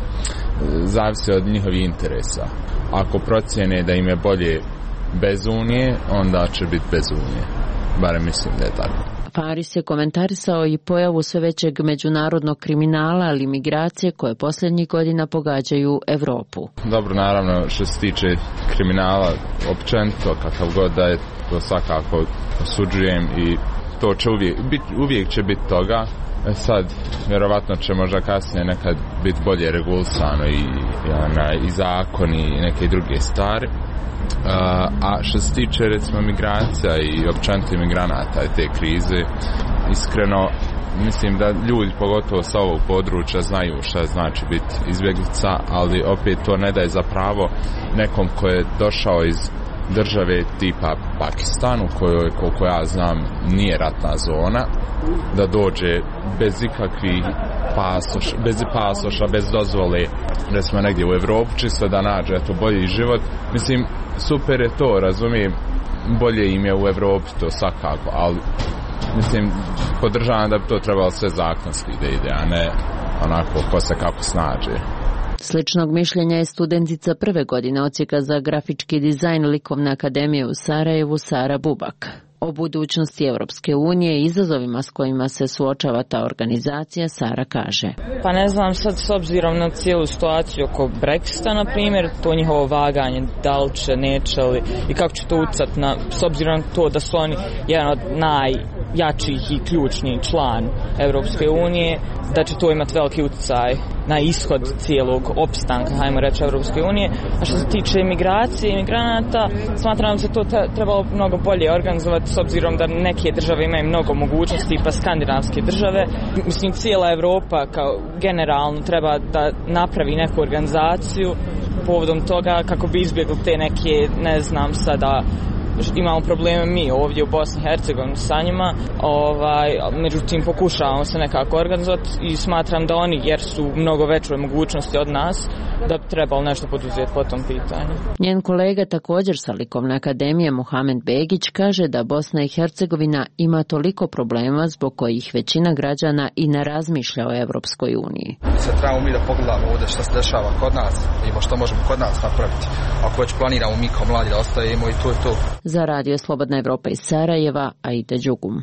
zavisi od njihovih interesa. Ako procijene da im je bolje bez Unije, onda će biti bez Unije. Barem mislim da je tako. Faris je komentarisao i pojavu sve većeg međunarodnog kriminala, ali i migracije koje posljednjih godina pogađaju Evropu. Dobro, naravno, što se tiče kriminala općenito, kakav god da je, to svakako osuđujem i to će uvijek, bit, uvijek će biti toga. Sad, vjerovatno će možda kasnije nekad biti bolje regulisano i, i, ona, i zakoni i neke druge stvari. Uh, a što se tiče recimo migracija i općenito imigranata i te krize, iskreno mislim da ljudi pogotovo sa ovog područja znaju šta znači biti izbjeglica, ali opet to ne daje za pravo nekom ko je došao iz države tipa Pakistan, u kojoj, koliko ja znam, nije ratna zona, da dođe bez ikakvih pasoša, bez pasoša, bez dozvole, recimo negdje u Evropu, čisto da nađe eto bolji život. Mislim, super je to, razumijem, bolje im je u Evropi, to svakako, ali mislim, podržavam da bi to trebalo sve zakonski da ide, a ne onako ko se kako snađe. Sličnog mišljenja je studentica prve godine odsjeka za grafički dizajn Likovne akademije u Sarajevu Sara Bubak. O budućnosti Evropske unije i izazovima s kojima se suočava ta organizacija Sara kaže. Pa ne znam sad s obzirom na cijelu situaciju oko Brexita, na primjer, to njihovo vaganje, da li će, neće li i kako će to utjecati na, s obzirom na to da su oni jedan od najjačih i ključnih član Evropske unije, da će to imati veliki utjecaj na ishod cijelog opstanka, hajmo reći, Evropske unije. A što se tiče imigracije i imigranata, smatram da se to trebalo mnogo bolje organizovati s obzirom da neke države imaju mnogo mogućnosti, pa skandinavske države. Mislim, cijela Evropa kao generalno treba da napravi neku organizaciju povodom toga kako bi izbjegli te neke, ne znam sada, imamo probleme mi ovdje u Bosni i Hercegovini sa njima, ovaj, međutim pokušavamo se nekako organizovati i smatram da oni, jer su mnogo veće mogućnosti od nas, da bi trebalo nešto poduzeti po tom pitanju. Njen kolega također sa Likovne akademije Mohamed Begić kaže da Bosna i Hercegovina ima toliko problema zbog kojih većina građana i ne razmišlja o Evropskoj uniji. Sad trebamo mi da pogledamo ovdje što se dešava kod nas, vidimo što možemo kod nas napraviti. Ako već planiramo mi kao mladi da ostajemo i to je to. Za Radio Slobodna Evropa iz Sarajeva, Aida Đugum.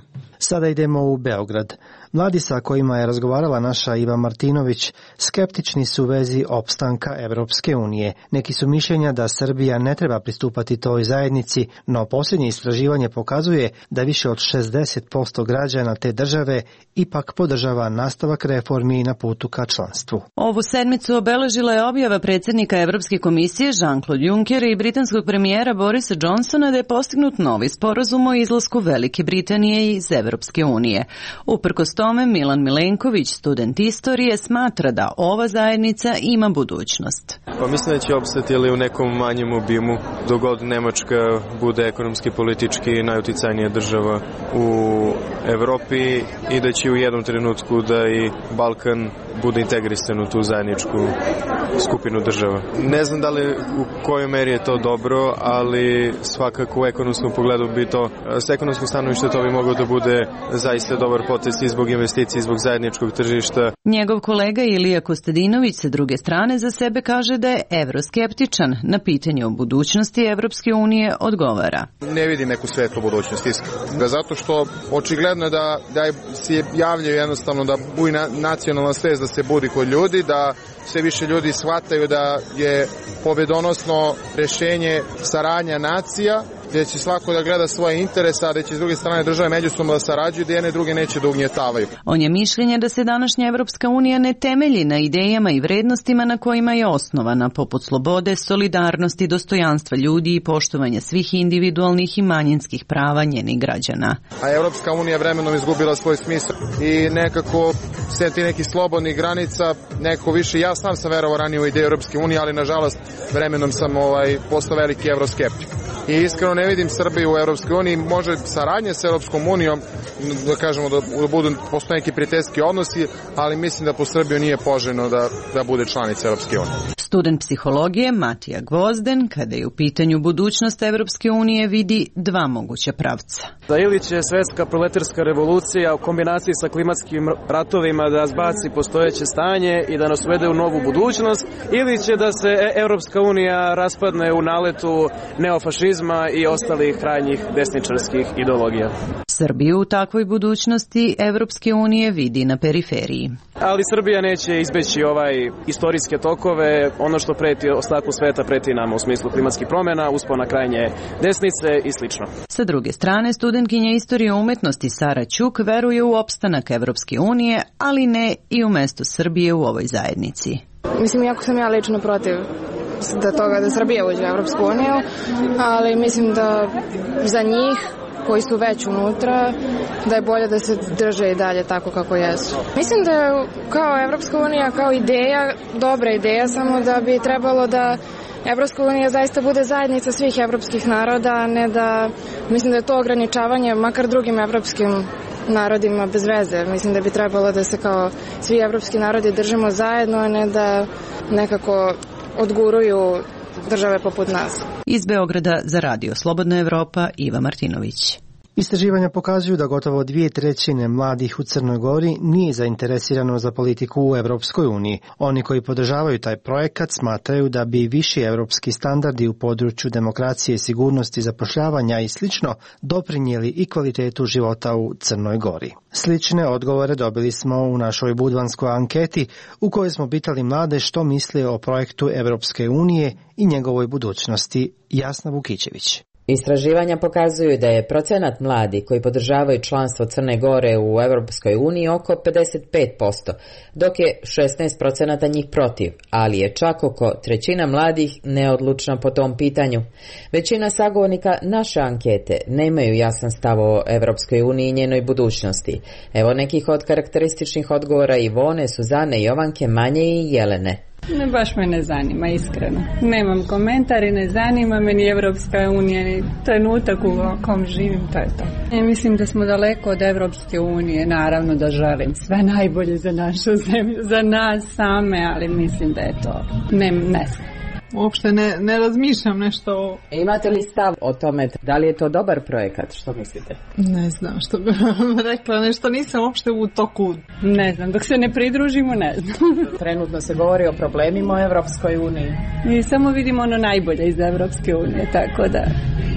Sada idemo u Beograd. Mladi sa kojima je razgovarala naša Iva Martinović skeptični su u vezi opstanka Evropske unije. Neki su mišljenja da Srbija ne treba pristupati toj zajednici, no posljednje istraživanje pokazuje da više od šezdeset posto građana te države ipak podržava nastavak reformi na putu ka članstvu. Ovu sedmicu obeležila je objava predsjednika Evropske komisije Jean-Claude Junckera i britanskog premijera Borisa Johnsona da je postignut novi sporazum o izlasku Velike Britanije iz Evropske unije. Uprkos tome, Milan Milenković, student istorije, smatra da ova zajednica ima budućnost. Pa mislim da će opstati ili u nekom manjem obimu, dok god Nemačka bude ekonomski, politički najuticajnija država u Evropi i da će u jednom trenutku da i Balkan bude integrisan u tu zajedničku skupinu država. Ne znam da li u kojoj meri je to dobro, ali svakako u ekonomskom pogledu bi to, s ekonomskog stanovišta to bi moglo da bude zaista dobar potez i zbog investicije, zbog zajedničkog tržišta. Njegov kolega Ilija Kostadinović sa druge strane za sebe kaže da je evroskeptičan. Na pitanje o budućnosti Evropske unije odgovara. Ne vidim neku svetlu budućnost, iskreno. Zato što očigledno da, da se javljaju jednostavno da buji nacionalna svest, da se budi kod ljudi, da sve više ljudi shvataju da je pobedonosno rešenje saradnja nacija, gdje će svako da gleda svoje interese, a gdje će s druge strane države međusobno da sarađuju, da jedne druge neće da ugnjetavaju. On je mišljenja da se današnja Evropska unija ne temelji na idejama i vrednostima na kojima je osnovana, poput slobode, solidarnosti, dostojanstva ljudi i poštovanja svih individualnih i manjinskih prava njenih građana. A Evropska unija vremenom izgubila svoj smisao i nekako sve ti nekih slobodnih granica, neko više, ja sam sam verovao ranije u ideju Evropske unije, ali nažalost vremenom sam ovaj, postao veliki evroskeptik. I iskreno ne vidim Srbiju u Evropskoj uniji, može saradnje sa Evropskom unijom, da kažemo da, da budu, postoje neki prijateljski odnosi, ali mislim da po Srbiju nije poželjno da, da bude članica Evropske unije. Student psihologije Matija Gvozden, kada je u pitanju budućnost Evropske unije, vidi dva moguća pravca. Da ili će svetska proletarska revolucija u kombinaciji sa klimatskim ratovima da zbaci postojeće stanje i da nas uvede u novu budućnost, ili će da se Evropska unija raspadne u naletu neofašizma i ostalih krajnjih desničarskih ideologija. Srbiju u takvoj budućnosti Evropske unije vidi na periferiji. Ali Srbija neće izbeći ovaj istorijske tokove, ono što preti ostatku sveta preti nama u smislu klimatskih promjena, uspona krajnje desnice i slično. Sa druge strane, studentkinja istorije umetnosti Sara Ćuk veruje u opstanak Evropske unije, ali ne i u mesto Srbije u ovoj zajednici. Mislim, iako sam ja lično protiv da toga da Srbija uđe u Evropsku uniju, ali mislim da za njih koji su već unutra, da je bolje da se drže i dalje tako kako jesu. Mislim da je kao Evropska unija, kao ideja, dobra ideja, samo da bi trebalo da Evropska unija zaista bude zajednica svih evropskih naroda, a ne da, mislim da je to ograničavanje makar drugim evropskim narodima bez veze. Mislim da bi trebalo da se kao svi evropski narodi držimo zajedno, a ne da nekako odguruju države poput nas. Iz Beograda za Radio Slobodna Evropa, Iva Martinović. Istraživanja pokazuju da gotovo dvije trećine mladih u Crnoj Gori nije zainteresirano za politiku u Evropskoj uniji. Oni koji podržavaju taj projekat smatraju da bi viši evropski standardi u području demokracije, sigurnosti, zapošljavanja i slično doprinijeli i kvalitetu života u Crnoj Gori. Slične odgovore dobili smo u našoj budvanskoj anketi u kojoj smo pitali mlade što misle o projektu Evropske unije i njegovoj budućnosti. Jasna Vukićević. Istraživanja pokazuju da je procenat mladi koji podržavaju članstvo Crne Gore u Europskoj uniji oko pedeset pet posto, dok je šesnaest posto njih protiv, ali je čak oko trećina mladih neodlučna po tom pitanju. Većina sagovornika naše ankete nemaju jasan stav o Europskoj uniji i njenoj budućnosti. Evo nekih od karakterističnih odgovora Ivone, Suzane, Jovanke, Manje i Jelene. Ne, baš me ne zanima, iskreno. Nemam komentari, ne zanima me ni Evropska unija, ni trenutak u kom živim, to je to. Ja mislim da smo daleko od Evropske unije, naravno da želim sve najbolje za našu zemlju, za nas same, ali mislim da je to, ne, ne znam. Uopšte ne, ne razmišljam nešto o... Imate li stav o tome, da li je to dobar projekat, što mislite? Ne znam, što bih vam rekla, nešto nisam uopšte u toku. Ne znam, dok se ne pridružimo, ne znam. Trenutno se govori o problemima u Evropskoj uniji. I samo vidimo ono najbolje iz Evropske unije, tako da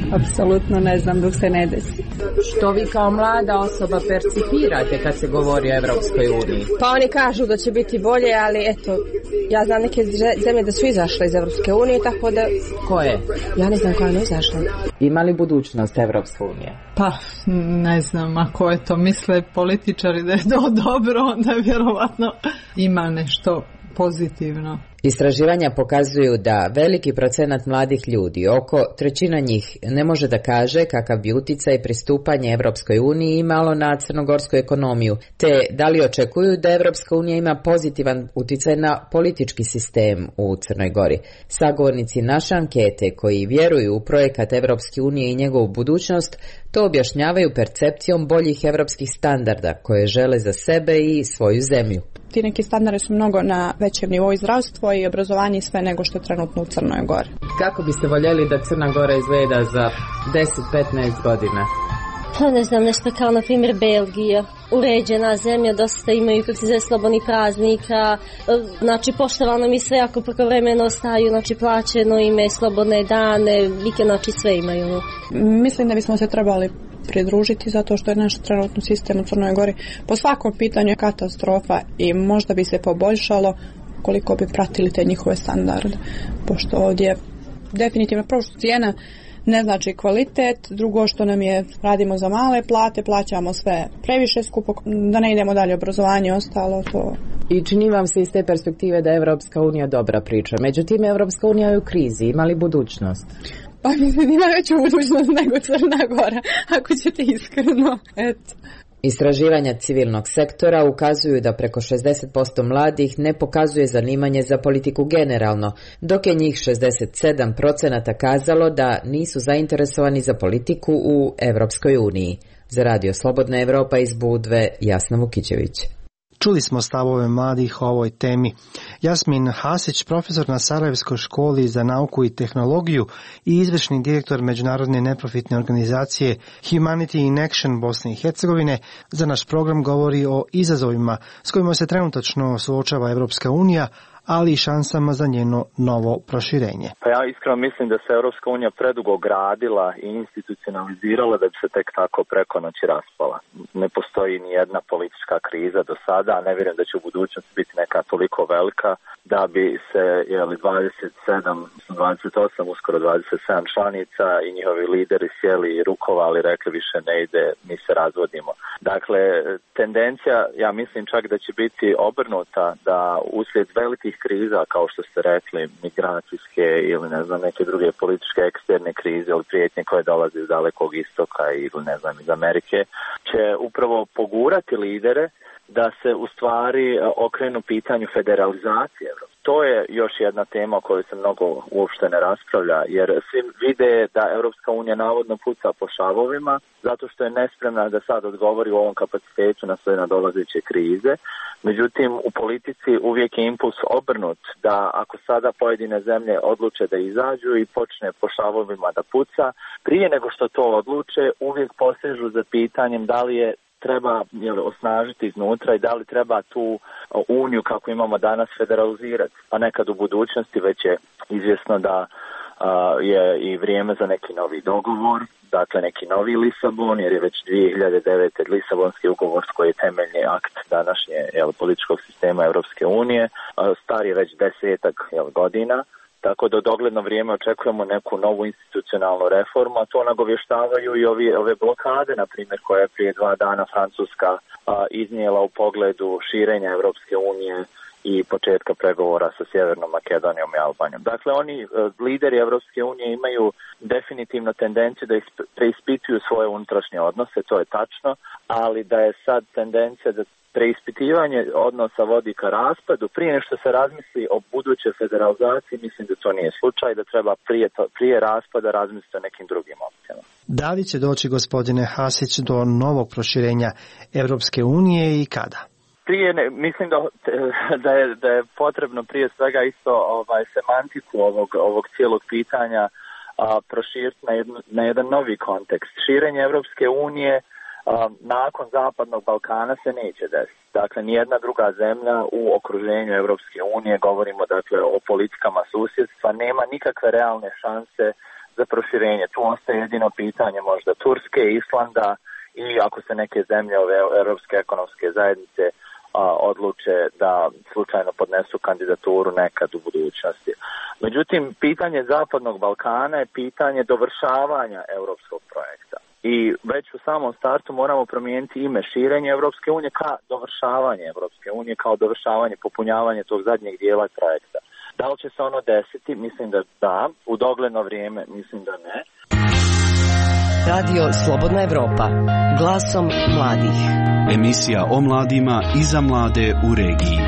apsolutno ne znam dok se ne desi. Što vi kao mlada osoba percipirate kad se govori o Evropskoj uniji? Pa oni kažu da će biti bolje, ali eto, ja znam neke zemlje da su izašle iz Evropske unije, tako da... Koje? Ja ne znam koja je izašla. Ima li budućnost Evropske unije? Pa, ne znam, ako je to misle političari da je to dobro, onda vjerovatno ima nešto pozitivno. Istraživanja pokazuju da veliki procenat mladih ljudi, oko trećina njih, ne može da kaže kakav bi uticaj pristupanje Evropskoj uniji imalo na crnogorsku ekonomiju, te da li očekuju da Evropska unija ima pozitivan uticaj na politički sistem u Crnoj Gori. Sagovornici naše ankete koji vjeruju u projekat Evropske unije i njegovu budućnost, to objašnjavaju percepcijom boljih evropskih standarda koje žele za sebe i svoju zemlju. Ti neki standardi su mnogo na većem nivou i zdravstvo i obrazovanje i sve nego što je trenutno u Crnoj Gori. Kako biste voljeli da Crna Gora izgleda za deset do petnaest godina? Pa ne znam, nešto kao na primjer Belgija. Uređena zemlja, dosta imaju kako se zove slobodnih praznika, znači poštovano mi sve ako prekovremeno ostaju, znači plaćeno ime, slobodne dane, vikend, znači sve imaju. Mislim da bismo se trebali pridružiti zato što je naš trenutni sistem u Crnoj Gori po svakom pitanju je katastrofa i možda bi se poboljšalo koliko bi pratili te njihove standarde, pošto ovdje definitivno prvo što cijena ne znači kvalitet, drugo što nam je radimo za male plate, plaćamo sve previše skupo, da ne idemo dalje obrazovanje, ostalo to. I čini vam se iz te perspektive da je Evropska unija dobra priča, međutim Evropska unija je u krizi, ima li budućnost? Pa mislim ima veću budućnost nego Crna Gora, ako ćete iskreno, eto. Istraživanja civilnog sektora ukazuju da preko šezdeset posto mladih ne pokazuje zanimanje za politiku generalno, dok je njih šezdeset sedam procenata kazalo da nisu zainteresovani za politiku u Evropskoj uniji. Za Radio Slobodna Evropa iz Budve, Jasna Vukićević. Čuli smo stavove mladih o ovoj temi. Jasmin Hasić, profesor na Sarajevskoj školi za nauku i tehnologiju i izvršni direktor međunarodne neprofitne organizacije Humanity in Action Bosne i Hercegovine, za naš program govori o izazovima s kojima se trenutačno suočava Evropska unija, ali i šansama za njeno novo proširenje. Pa ja iskreno mislim da se Europska unija predugo gradila i institucionalizirala da bi se tek tako preko noći raspala. Ne postoji ni jedna politička kriza do sada, a ne vjerujem da će u budućnosti biti neka toliko velika da bi se jeli, dvadeset sedam, dvadeset osam, uskoro dvadeset sedam članica i njihovi lideri sjeli i rukovali, rekli više ne ide, mi se razvodimo. Dakle, tendencija, ja mislim čak da će biti obrnuta, da uslijed velikih kriza, kao što ste rekli, migracijske ili ne znam, neke druge političke eksterne krize ili prijetnje koje dolaze iz dalekog istoka ili ne znam, iz Amerike, će upravo pogurati lidere da se u stvari okrenu pitanju federalizacije. To je još jedna tema o kojoj se mnogo uopšte ne raspravlja, jer svi vide da Europska unija navodno puca po šavovima, zato što je nespremna da sad odgovori u ovom kapacitetu na sve nadolazeće krize. Međutim, u politici uvijek je impuls obrnut, da ako sada pojedine zemlje odluče da izađu i počne po šavovima da puca, prije nego što to odluče, uvijek posežu za pitanjem da li je treba jel, osnažiti iznutra i da li treba tu uniju kako imamo danas federalizirati. Pa nekad u budućnosti već je izvjesno da a, je i vrijeme za neki novi dogovor, dakle neki novi Lisabon, jer je već dvije hiljade devete. Lisabonski ugovor koji je temeljni akt današnje jel, političkog sistema Europske unije, a, star je već desetak jel, godina. Tako da u dogledno vrijeme očekujemo neku novu institucionalnu reformu, a to nagovještavaju i ovi, ove blokade, na primjer, koje je prije dva dana Francuska a, iznijela u pogledu širenja Europske unije i početka pregovora sa Sjevernom Makedonijom i Albanijom. Dakle, oni a, lideri Europske unije imaju definitivno tendenciju da preispituju svoje unutrašnje odnose, to je tačno, ali da je sad tendencija da preispitivanje odnosa vodi ka raspadu, prije nešto se razmisli o budućoj federalizaciji, mislim da to nije slučaj, da treba prije, to, prije raspada razmisliti o nekim drugim opcijama. Da li će doći, gospodine Hasić, do novog proširenja Europske unije i kada? Prije, ne, mislim da, da, je, da je potrebno prije svega isto ovaj, semantiku ovog, ovog cijelog pitanja a, proširiti na, jedno, na jedan novi kontekst. Širenje Europske unije a, nakon Zapadnog Balkana se neće desiti. Dakle, nijedna druga zemlja u okruženju Europske unije, govorimo dakle o politikama susjedstva, nema nikakve realne šanse za proširenje. Tu ostaje jedino pitanje možda Turske, Islanda i ako se neke zemlje ove Europske ekonomske zajednice a, odluče da slučajno podnesu kandidaturu nekad u budućnosti. Međutim, pitanje Zapadnog Balkana je pitanje dovršavanja europskog projekta. I već u samom startu moramo promijeniti ime širenje Europske unije ka dovršavanje Europske unije, kao dovršavanje, popunjavanje tog zadnjeg dijela projekta. Da li će se ono desiti? Mislim da da. U dogledno vrijeme mislim da ne. Radio Slobodna Evropa. Glasom mladih. Emisija o mladima i za mlade u regiji.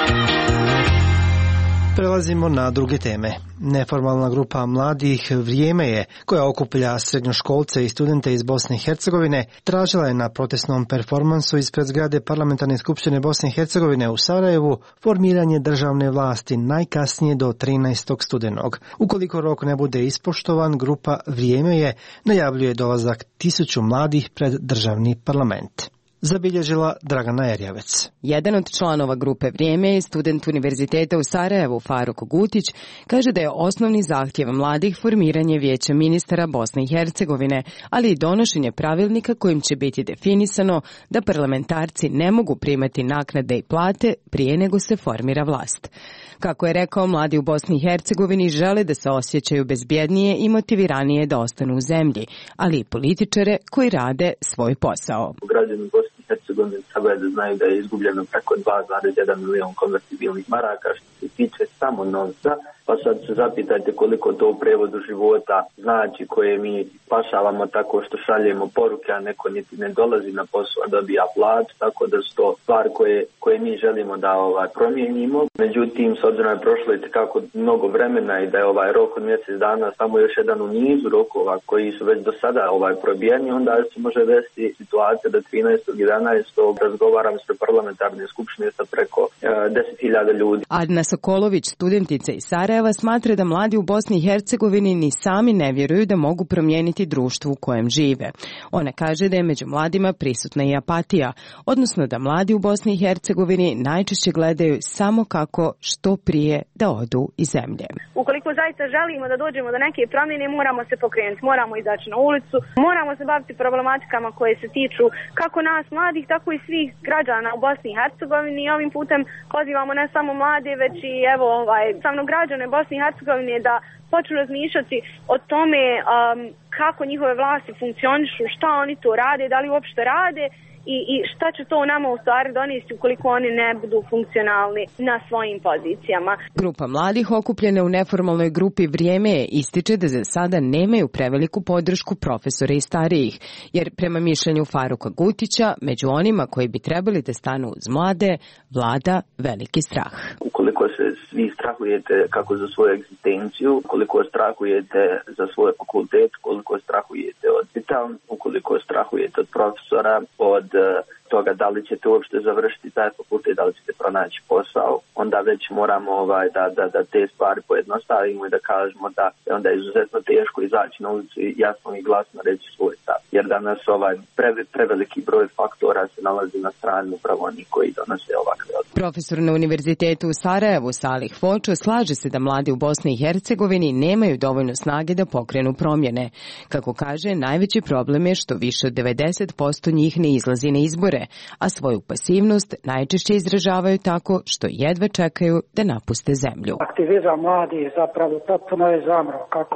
Prelazimo na druge teme. Neformalna grupa mladih Vrijeme je, koja okuplja srednjoškolce i studente iz Bosne i Hercegovine, tražila je na protestnom performansu ispred zgrade Parlamentarne skupštine Bosne i Hercegovine u Sarajevu formiranje državne vlasti najkasnije do trinaestog studenog. Ukoliko rok ne bude ispoštovan, grupa Vrijeme je najavljuje dolazak tisuću mladih pred državni parlament. Zabilježila Dragana Erjavec. Jedan od članova grupe Vrijeme je student Univerziteta u Sarajevu Faruk Gutić, kaže da je osnovni zahtjev mladih formiranje vijeća ministara Bosne i Hercegovine, ali i donošenje pravilnika kojim će biti definisano da parlamentarci ne mogu primati naknade i plate prije nego se formira vlast. Kako je rekao, mladi u Bosni i Hercegovini žele da se osjećaju bezbjednije i motiviranije da ostanu u zemlji, ali i političare koji rade svoj posao. Građani Bosne i Hercegovine treba da znaju da je izgubljeno preko dva zarez jedan milion konvertibilnih maraka što se tiče samo novca, pa sad se zapitajte koliko to u prevodu života znači koje mi pašavamo tako što šaljemo poruke, a neko niti ne dolazi na posao a dobija platu, tako da su to stvari koje, koje mi želimo da ovaj, promijenimo. Međutim, s obzirom je prošlo i tako mnogo vremena i da je ovaj rok od mjesec dana samo još jedan u nizu rokova koji su već do sada ovaj, probijeni, onda se može desiti situacija da trinaestog jedanaestog razgovaram s parlamentarne skupštine sa preko e, deset hiljada ljudi. Adna Sokolović, studentica iz Sarajeva, smatra da mladi u Bosni i Hercegovini ni sami ne vjeruju da mogu promijeniti društvo u kojem žive. Ona kaže da je među mladima prisutna i apatija, odnosno da mladi u Bosni i Hercegovini najčešće gledaju samo kako što prije da odu iz zemlje. Ukoliko zaista želimo da dođemo do neke promjene, moramo se pokrenuti, moramo izaći na ulicu, moramo se baviti problematikama koje se tiču kako nas mladih, tako i svih građana u Bosni i Hercegovini. I ovim putem pozivamo ne samo mlade, već i evo ovaj samo građane Bosne i Hercegovine da počnu razmišljati o tome um, kako njihove vlasti funkcionišu, šta oni to rade, da li uopšte rade i, i šta će to nama u stvari donijeti ukoliko oni ne budu funkcionalni na svojim pozicijama. Grupa mladih okupljena u neformalnoj grupi Vrijeme je ističe da za sada nemaju preveliku podršku profesora i starijih, jer prema mišljenju Faruka Gutića, među onima koji bi trebali da stanu uz mlade, vlada veliki strah. Ukoliko se svi strahujete kako za svoju egzistenciju, koliko strahujete za svoj fakultet, koliko strahujete od pita, ukoliko strahujete od profesora, od toga da li ćete uopšte završiti taj fakultet, da li ćete pronaći posao, onda već moramo ovaj, da, da, da te stvari pojednostavimo i da kažemo da je onda izuzetno teško izaći na ulicu i jasno i glasno reći svoj stav. Jer danas ovaj pre, preveliki broj faktora se nalazi na strani upravo onih koji donose ovakve odluke. Profesor na Univerzitetu u Sarajevu Salih Fočo slaže se da mladi u Bosni i Hercegovini nemaju dovoljno snage da pokrenu promjene. Kako kaže, najveći problem je što više od devedeset posto njih ne izlazi na izbore, a svoju pasivnost najčešće izražavaju tako što jedva čekaju da napuste zemlju. Aktivizam mladih zapravo potpuno je zamro, kako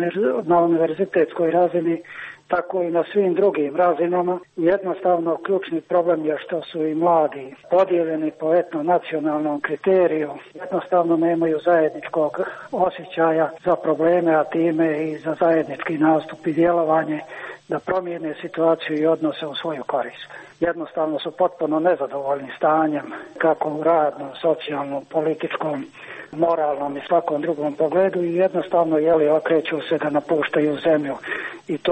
na univerzitetskoj razini, tako i na svim drugim razinama. Jednostavno, ključni problem je što su i mladi podijeljeni po etno-nacionalnom kriteriju. Jednostavno nemaju zajedničkog osjećaja za probleme, a time i za zajednički nastup i djelovanje da promijene situaciju i odnose u svoju korist. Jednostavno su potpuno nezadovoljni stanjem, kako u radnom, socijalnom, političkom, moralnom i svakom drugom pogledu i jednostavno jeli okreću se da napuštaju zemlju. I to je veliki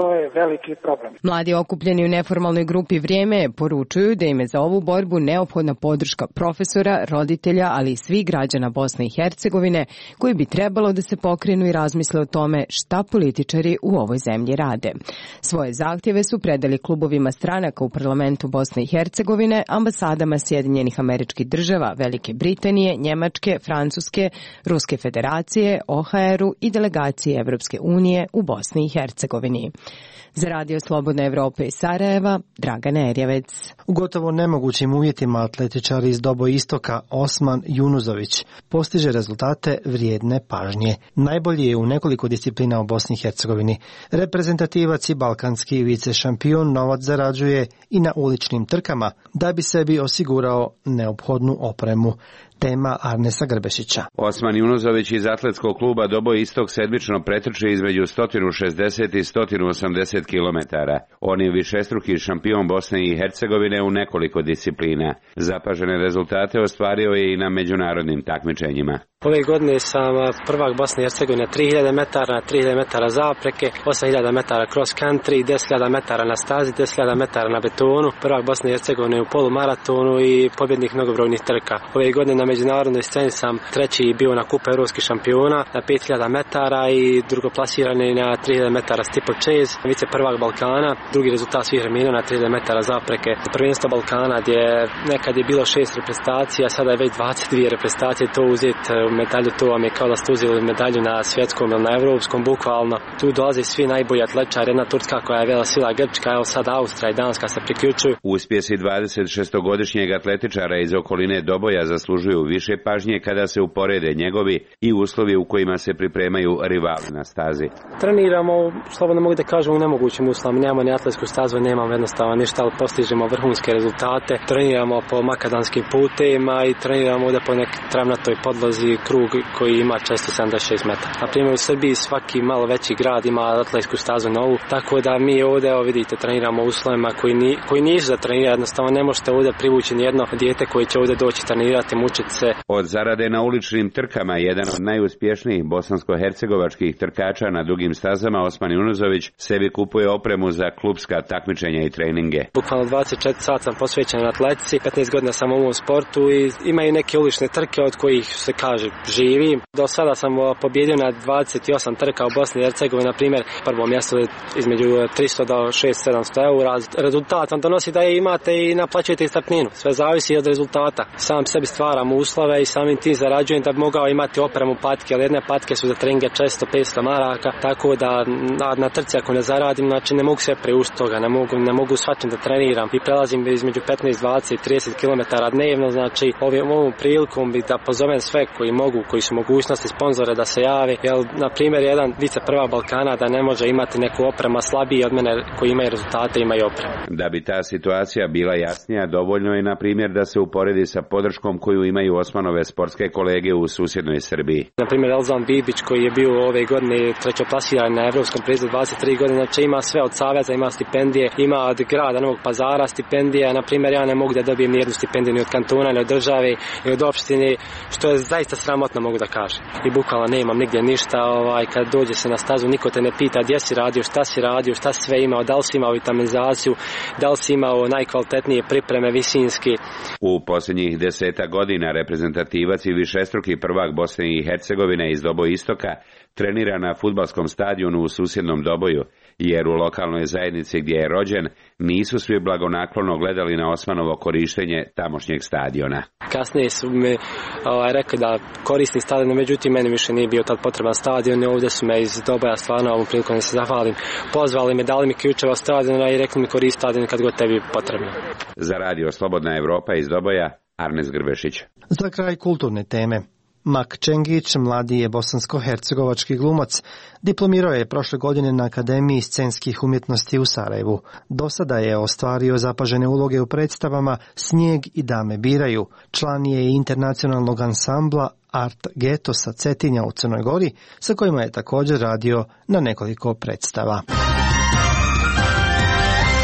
veliki problem. Mladi okupljeni u neformalnoj grupi Vrijeme poručuju da im je za ovu borbu neophodna podrška profesora, roditelja, ali i svih građana Bosne i Hercegovine koji bi trebalo da se pokrenu i razmisle o tome šta političari u ovoj zemlji rade. Svoje zahtjeve su predali klubovima stranaka u parlamentu Bosne i Hercegovine, ambasadama Sjedinjenih Američkih Država, Velike Britanije, Njemačke, Francuske, Ruske Federacije, O H R-u i delegaciji Evropske unije u Bosni i Hercegovini. Za Radio Slobodna Evropa iz Sarajeva, Dragana Erjevec. U gotovo nemogućim uvjetima atletičar iz Dobo Istoka Osman Junuzović postiže rezultate vrijedne pažnje. Najbolji je u nekoliko disciplina u Bosni i Hercegovini. Reprezentativac i balkanski vice šampion novac zarađuje i na uličnim trkama da bi sebi osigurao neophodnu opremu. Tema Arnesa Grbešića. Osman Junuzović iz atletskog kluba Dobo Istok sedmično pretrče između sto šezdeset i sto osamdeset kilometara. On je višestruki šampion Bosne i Hercegovine u nekoliko disciplina. Zapažene rezultate ostvario je i na međunarodnim takmičenjima. Ove godine sam prvak Bosne i Hercegovine tri hiljade metara, tri hiljade metara zapreke, osam hiljada metara cross country, deset hiljada metara na stazi, deset hiljada metara na betonu, prvak Bosne i Hercegovine u polumaratonu i pobjednik mnogobrojnih trka. Ove godine na međunarodnoj sceni sam treći bio na kupu evropskih šampiona na pet hiljada metara i drugoplasirani na tri hiljade metara steeplechase, vice prvak Balkana, drugi rezultat svih vremena na tri hiljade metara zapreke. Prvenstvo Balkana gdje nekad je bilo šest reprezentacija, sada je već dvadeset dvije reprezentacije, to uzeti medalju, to vam je kao da ste uzeli medalju na svjetskom ili na evropskom, bukvalno. Tu dolaze svi najbolji atletičari, jedna Turska koja je vela sila Grčka, evo sad Austrija i Danska se priključuju. Uspjesi dvadesetšestogodišnjeg atletičara iz okoline Doboja zaslužuju više pažnje kada se uporede njegovi i uslovi u kojima se pripremaju rivali na stazi. Treniramo, slobodno mogu da kažem, u nemogućim uslovima, nemamo ni atletsku stazu, nemamo jednostavno ništa, ali postižemo vrhunske rezultate. Treniramo po makadanskim putevima i treniramo ovdje po nekoj travnatoj podlozi, krug koji ima često sedamdeset šest metara. Na primjer u Srbiji svaki malo veći grad ima atletsku stazu novu, tako da mi ovdje, evo vidite, treniramo u uslovima koji, ni, koji nisu za trenirati, jednostavno ne možete ovdje privući nijedno dijete koji će ovdje doći trenirati, mučiti se. Od zarade na uličnim trkama, jedan od najuspješnijih bosansko-hercegovačkih trkača na dugim stazama, Osman Junuzović, sebi kupuje opremu za klubska takmičenja i treninge. Bukvalno dvadeset četiri sata sam posvećen atletici, petnaest godina sam u ovom sportu i imaju neke ulične trke od kojih se kaže živi. Do sada sam pobjedio na dvadeset osam trka u Bosni i Hercegovini, na primjer prvo mjesto između tristo do šesto sedamsto eura. Rezultat vam donosi da je imate i naplaćujete i startninu. Sve zavisi od rezultata. Sam sebi stvaram uslove i samim tim zarađujem da bi mogao imati opremu patke, ali jedne patke su za treninge često petsto maraka, tako da na, na trci ako ne zaradim, znači ne mogu se priuštiti toga, ne mogu, ne mogu shvatim da treniram i prelazim između petnaest, dvadeset i trideset kilometara dnevno, znači ovim, ovom prilikom bi da pozovem sve koji mogu, koji su mogućnosti sponzore da se jave, jer na primjer jedan vice prva Balkana da ne može imati neku oprema slabiji od mene koji imaju rezultate, imaju opremu. Da bi ta situacija bila jasnija, dovoljno je na primjer da se uporedi sa podrškom koju imaju Osmanove sportske kolege u susjednoj Srbiji. Na primjer Elzan Bibić koji je bio ove godine trećoplasiran na evropskom prizu dvadeset tri godine, znači ima sve od saveza, ima stipendije, ima od grada Novog Pazara stipendije, na primjer ja ne mogu da dobijem nijednu stipendiju ni od kantona, ni od države, ni od opštine, što je zaista sramotno, mogu da kažem. I bukvalno nemam nigdje ništa, ovaj, kad dođe se na stazu niko te ne pita gdje si radio, šta si radio, šta si sve imao, da li si imao vitaminizaciju, da li si imao najkvalitetnije pripreme visinski. U posljednjih deseta godina reprezentativac i višestruki prvak Bosne i Hercegovine iz Dobo Istoka trenira na fudbalskom stadionu u susjednom Doboju, jer u lokalnoj zajednici gdje je rođen nisu svi blagonaklono gledali na Osmanovo korištenje tamošnjeg stadiona. Kasnije su mi ovaj, rekli da koristim stadion, međutim meni više nije bio tad potreban stadion i ovdje su me iz Doboja, stvarno ovom prilikom da se zahvalim, pozvali me, dali mi ključeva stadiona i rekli mi koristi stadion kad god tebi potrebno. Za Radio Slobodna Evropa iz Doboja, Arnes Grbešić. Za kraj kulturne teme. Mak Čengić, mladi je bosansko-hercegovački glumac, diplomirao je prošle godine na Akademiji scenskih umjetnosti u Sarajevu. Do sada je ostvario zapažene uloge u predstavama Snijeg i Dame biraju. Član je internacionalnog ansambla Art Geto sa Cetinja u Crnoj Gori, sa kojima je također radio na nekoliko predstava.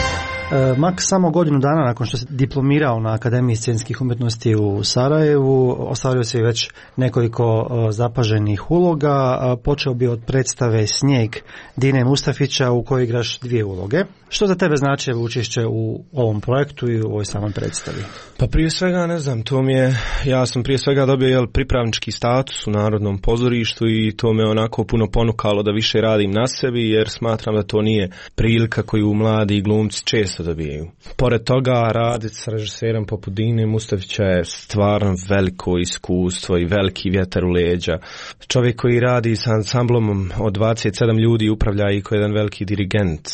Mak samo godinu dana nakon što se diplomirao na Akademiji scenskih umjetnosti u Sarajevu, ostvario se već nekoliko zapaženih uloga. Počeo bi od predstave Snijeg Dine Mustafića u kojoj igraš dvije uloge. Što za tebe znači učešće u ovom projektu i u ovoj samoj predstavi? Pa prije svega, ne znam, to mi je, ja sam prije svega dobio jel, pripravnički status u Narodnom pozorištu i to me onako puno ponukalo da više radim na sebi, jer smatram da to nije prilika koju mladi glumci često dobijaju. Pored toga, raditi sa režiserom poput Dine Mustafića je stvarno veliko iskustvo i veliki vjetar u leđa. Čovjek koji radi sa ansamblom od dvadeset sedam ljudi upravlja i kao jedan veliki dirigent.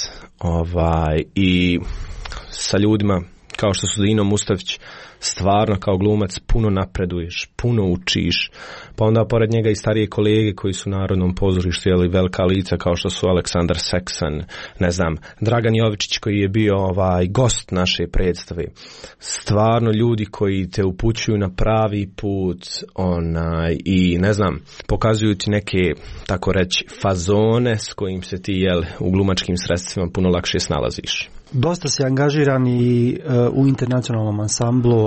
Ovaj, i sa ljudima kao što su Dino Mustafić, stvarno kao glumac puno napreduješ, puno učiš, pa onda pored njega i starije kolege koji su u Narodnom pozorištu, jeli velika lica kao što su Aleksandar Seksan, ne znam, Dragan Jovičić koji je bio ovaj gost naše predstave. Stvarno ljudi koji te upućuju na pravi put, onaj, i ne znam, pokazuju ti neke, tako reći, fazone s kojim se ti, jel, u glumačkim sredstvima puno lakše snalaziš. Dosta si angažiran i uh, u internacionalnom ansamblu uh,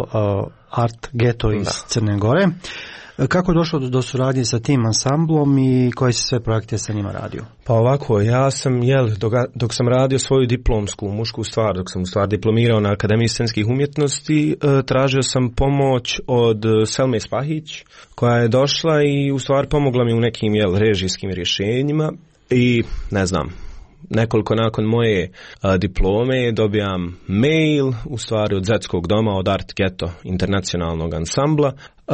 Art Ghetto iz da. Crne Gore. Kako je došlo do, do suradnje sa tim ansamblom i koje si sve projekte sa njima radio? Pa ovako, ja sam, jel, dok, dok sam radio svoju diplomsku mušku stvar, dok sam u stvar diplomirao na Akademiji scenskih umjetnosti, uh, tražio sam pomoć od Selme Spahić, koja je došla i u stvar pomogla mi u nekim, jel, režijskim rješenjima i ne znam, nekoliko nakon moje a, diplome dobijam mail u stvari od Zetskog doma, od Art Ghetto internacionalnog ansambla,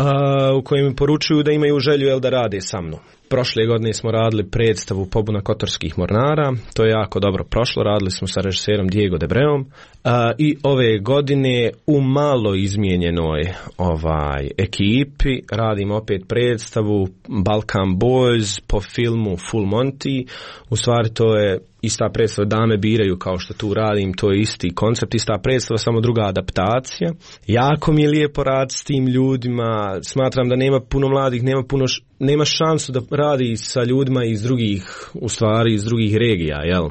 a, u kojem mi poručuju da imaju želju jel, da rade sa mnom. Prošle godine smo radili predstavu Pobuna kotorskih mornara, to je jako dobro prošlo, radili smo sa režiserom Diego Debreom a, i ove godine u malo izmijenjenoj ovaj ekipi radim opet predstavu Balkan Boys po filmu Full Monty. U stvari to je ista predstava, dame biraju kao što tu radim, to je isti koncept, ista predstava, samo druga adaptacija. Jako mi je lijepo raditi s tim ljudima, smatram da nema puno mladih, nema puno š, nema šansu da radi sa ljudima iz drugih, u stvari iz drugih regija, jel?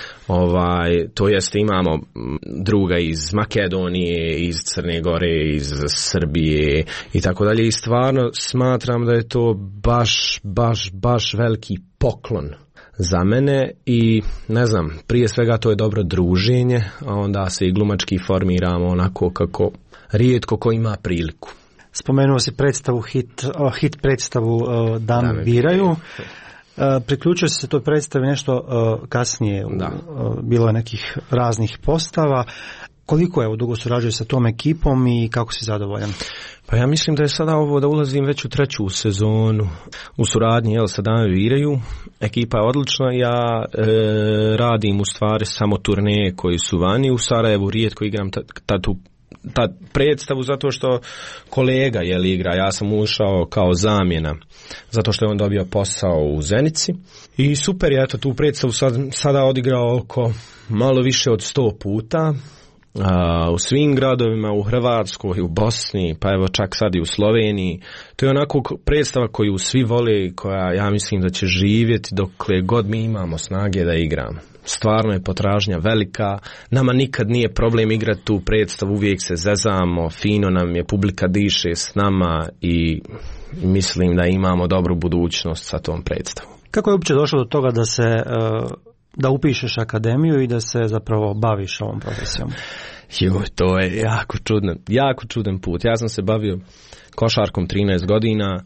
Ovaj, to jeste imamo druga iz Makedonije, iz Crne Gore, iz Srbije i tako dalje i stvarno smatram da je to baš, baš, baš veliki poklon za mene i ne znam, prije svega to je dobro druženje, a onda se i glumački formiramo onako kako rijetko ko ima priliku. Spomenuo si predstavu hit, oh, hit predstavu uh, Dame, Dame biraju. Uh, priključio si se toj predstavi nešto uh, kasnije, uh, bilo je nekih raznih postava. Koliko je dugo surađuje sa tom ekipom i kako si zadovoljan? Pa ja mislim da je sada ovo da ulazim već u treću sezonu u suradnji jel, sa Dame biraju. Ekipa je odlična, ja e, radim u stvari samo turneje koji su vani u Sarajevu, rijetko igram ta, ta, tu, ta predstavu zato što kolega jel, igra, ja sam ušao kao zamjena zato što je on dobio posao u Zenici i super je, eto tu predstavu sad, sada odigrao oko malo više od sto puta. Uh, u svim gradovima, u Hrvatskoj, u Bosni, pa evo čak sad i u Sloveniji. To je onako predstava koju svi vole i koja ja mislim da će živjeti dokle god mi imamo snage da igramo. Stvarno je potražnja velika, nama nikad nije problem igrati tu predstavu, uvijek se zezamo, fino nam je, publika diše s nama i mislim da imamo dobru budućnost sa tom predstavom. Kako je uopće došlo do toga da se... Uh... da upišeš akademiju i da se zapravo baviš ovom profesijom? Jo, to je jako čudan, jako čudan put. Ja sam se bavio košarkom trinaest godina,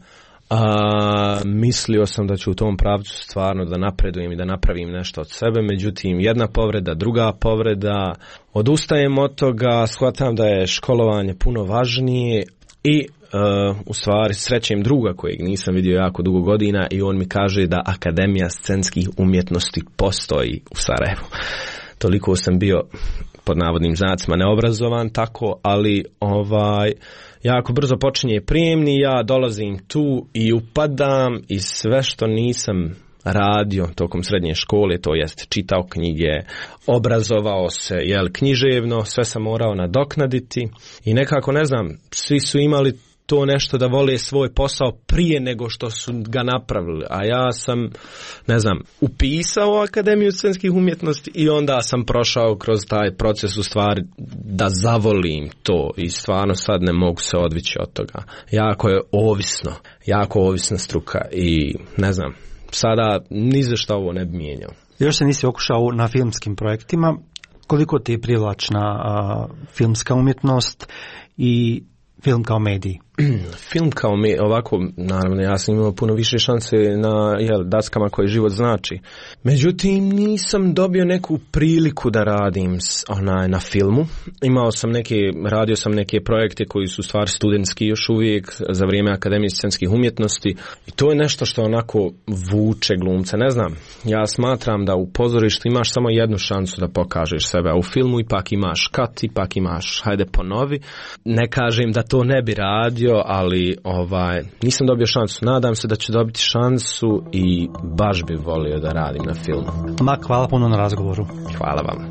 a mislio sam da ću u tom pravcu stvarno da napredujem i da napravim nešto od sebe, međutim jedna povreda, druga povreda, odustajem od toga, shvatam da je školovanje puno važnije i Uh, u stvari srećem druga kojeg nisam vidio jako dugo godina i on mi kaže da Akademija scenskih umjetnosti postoji u Sarajevu. Toliko sam bio pod navodnim znacima neobrazovan tako, ali ovaj jako brzo počinje prijemni, ja dolazim tu i upadam i sve što nisam radio tokom srednje škole, to jest čitao knjige, obrazovao se, jel, književno, sve sam morao nadoknaditi i nekako, ne znam, svi su imali to nešto da vole svoj posao prije nego što su ga napravili. A ja sam, ne znam, upisao Akademiju scenskih umjetnosti i onda sam prošao kroz taj proces u stvari da zavolim to i stvarno sad ne mogu se odvići od toga. Jako je ovisno, jako ovisna struka i ne znam, sada ni za što ovo ne bi mijenjao. Još se nisi okušao na filmskim projektima. Koliko ti je privlačna a, filmska umjetnost i film kao medij? Film kao medij, ovako, naravno, ja sam imao puno više šanse na jel, daskama koje život znači. Međutim, nisam dobio neku priliku da radim s, onaj, na filmu. Imao sam neke, radio sam neke projekte koji su stvar studentski još uvijek za vrijeme Akademije scenskih umjetnosti i to je nešto što onako vuče glumca. Ne znam, ja smatram da u pozorištu imaš samo jednu šansu da pokažeš sebe, a u filmu ipak imaš kat, ipak imaš hajde ponovi. Ne kažem da to ne bi radio, ali ovaj, nisam dobio šansu. Nadam se da ću dobiti šansu i baš bi volio da radim na filmu. Mak, hvala puno na razgovoru. Hvala vam.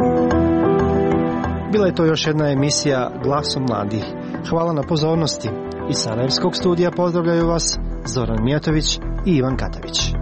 Bila je to još jedna emisija Glasom mladih. Hvala na pozornosti. Iz Sarajevskog studija pozdravljaju vas Zoran Mijatović i Ivan Katavić.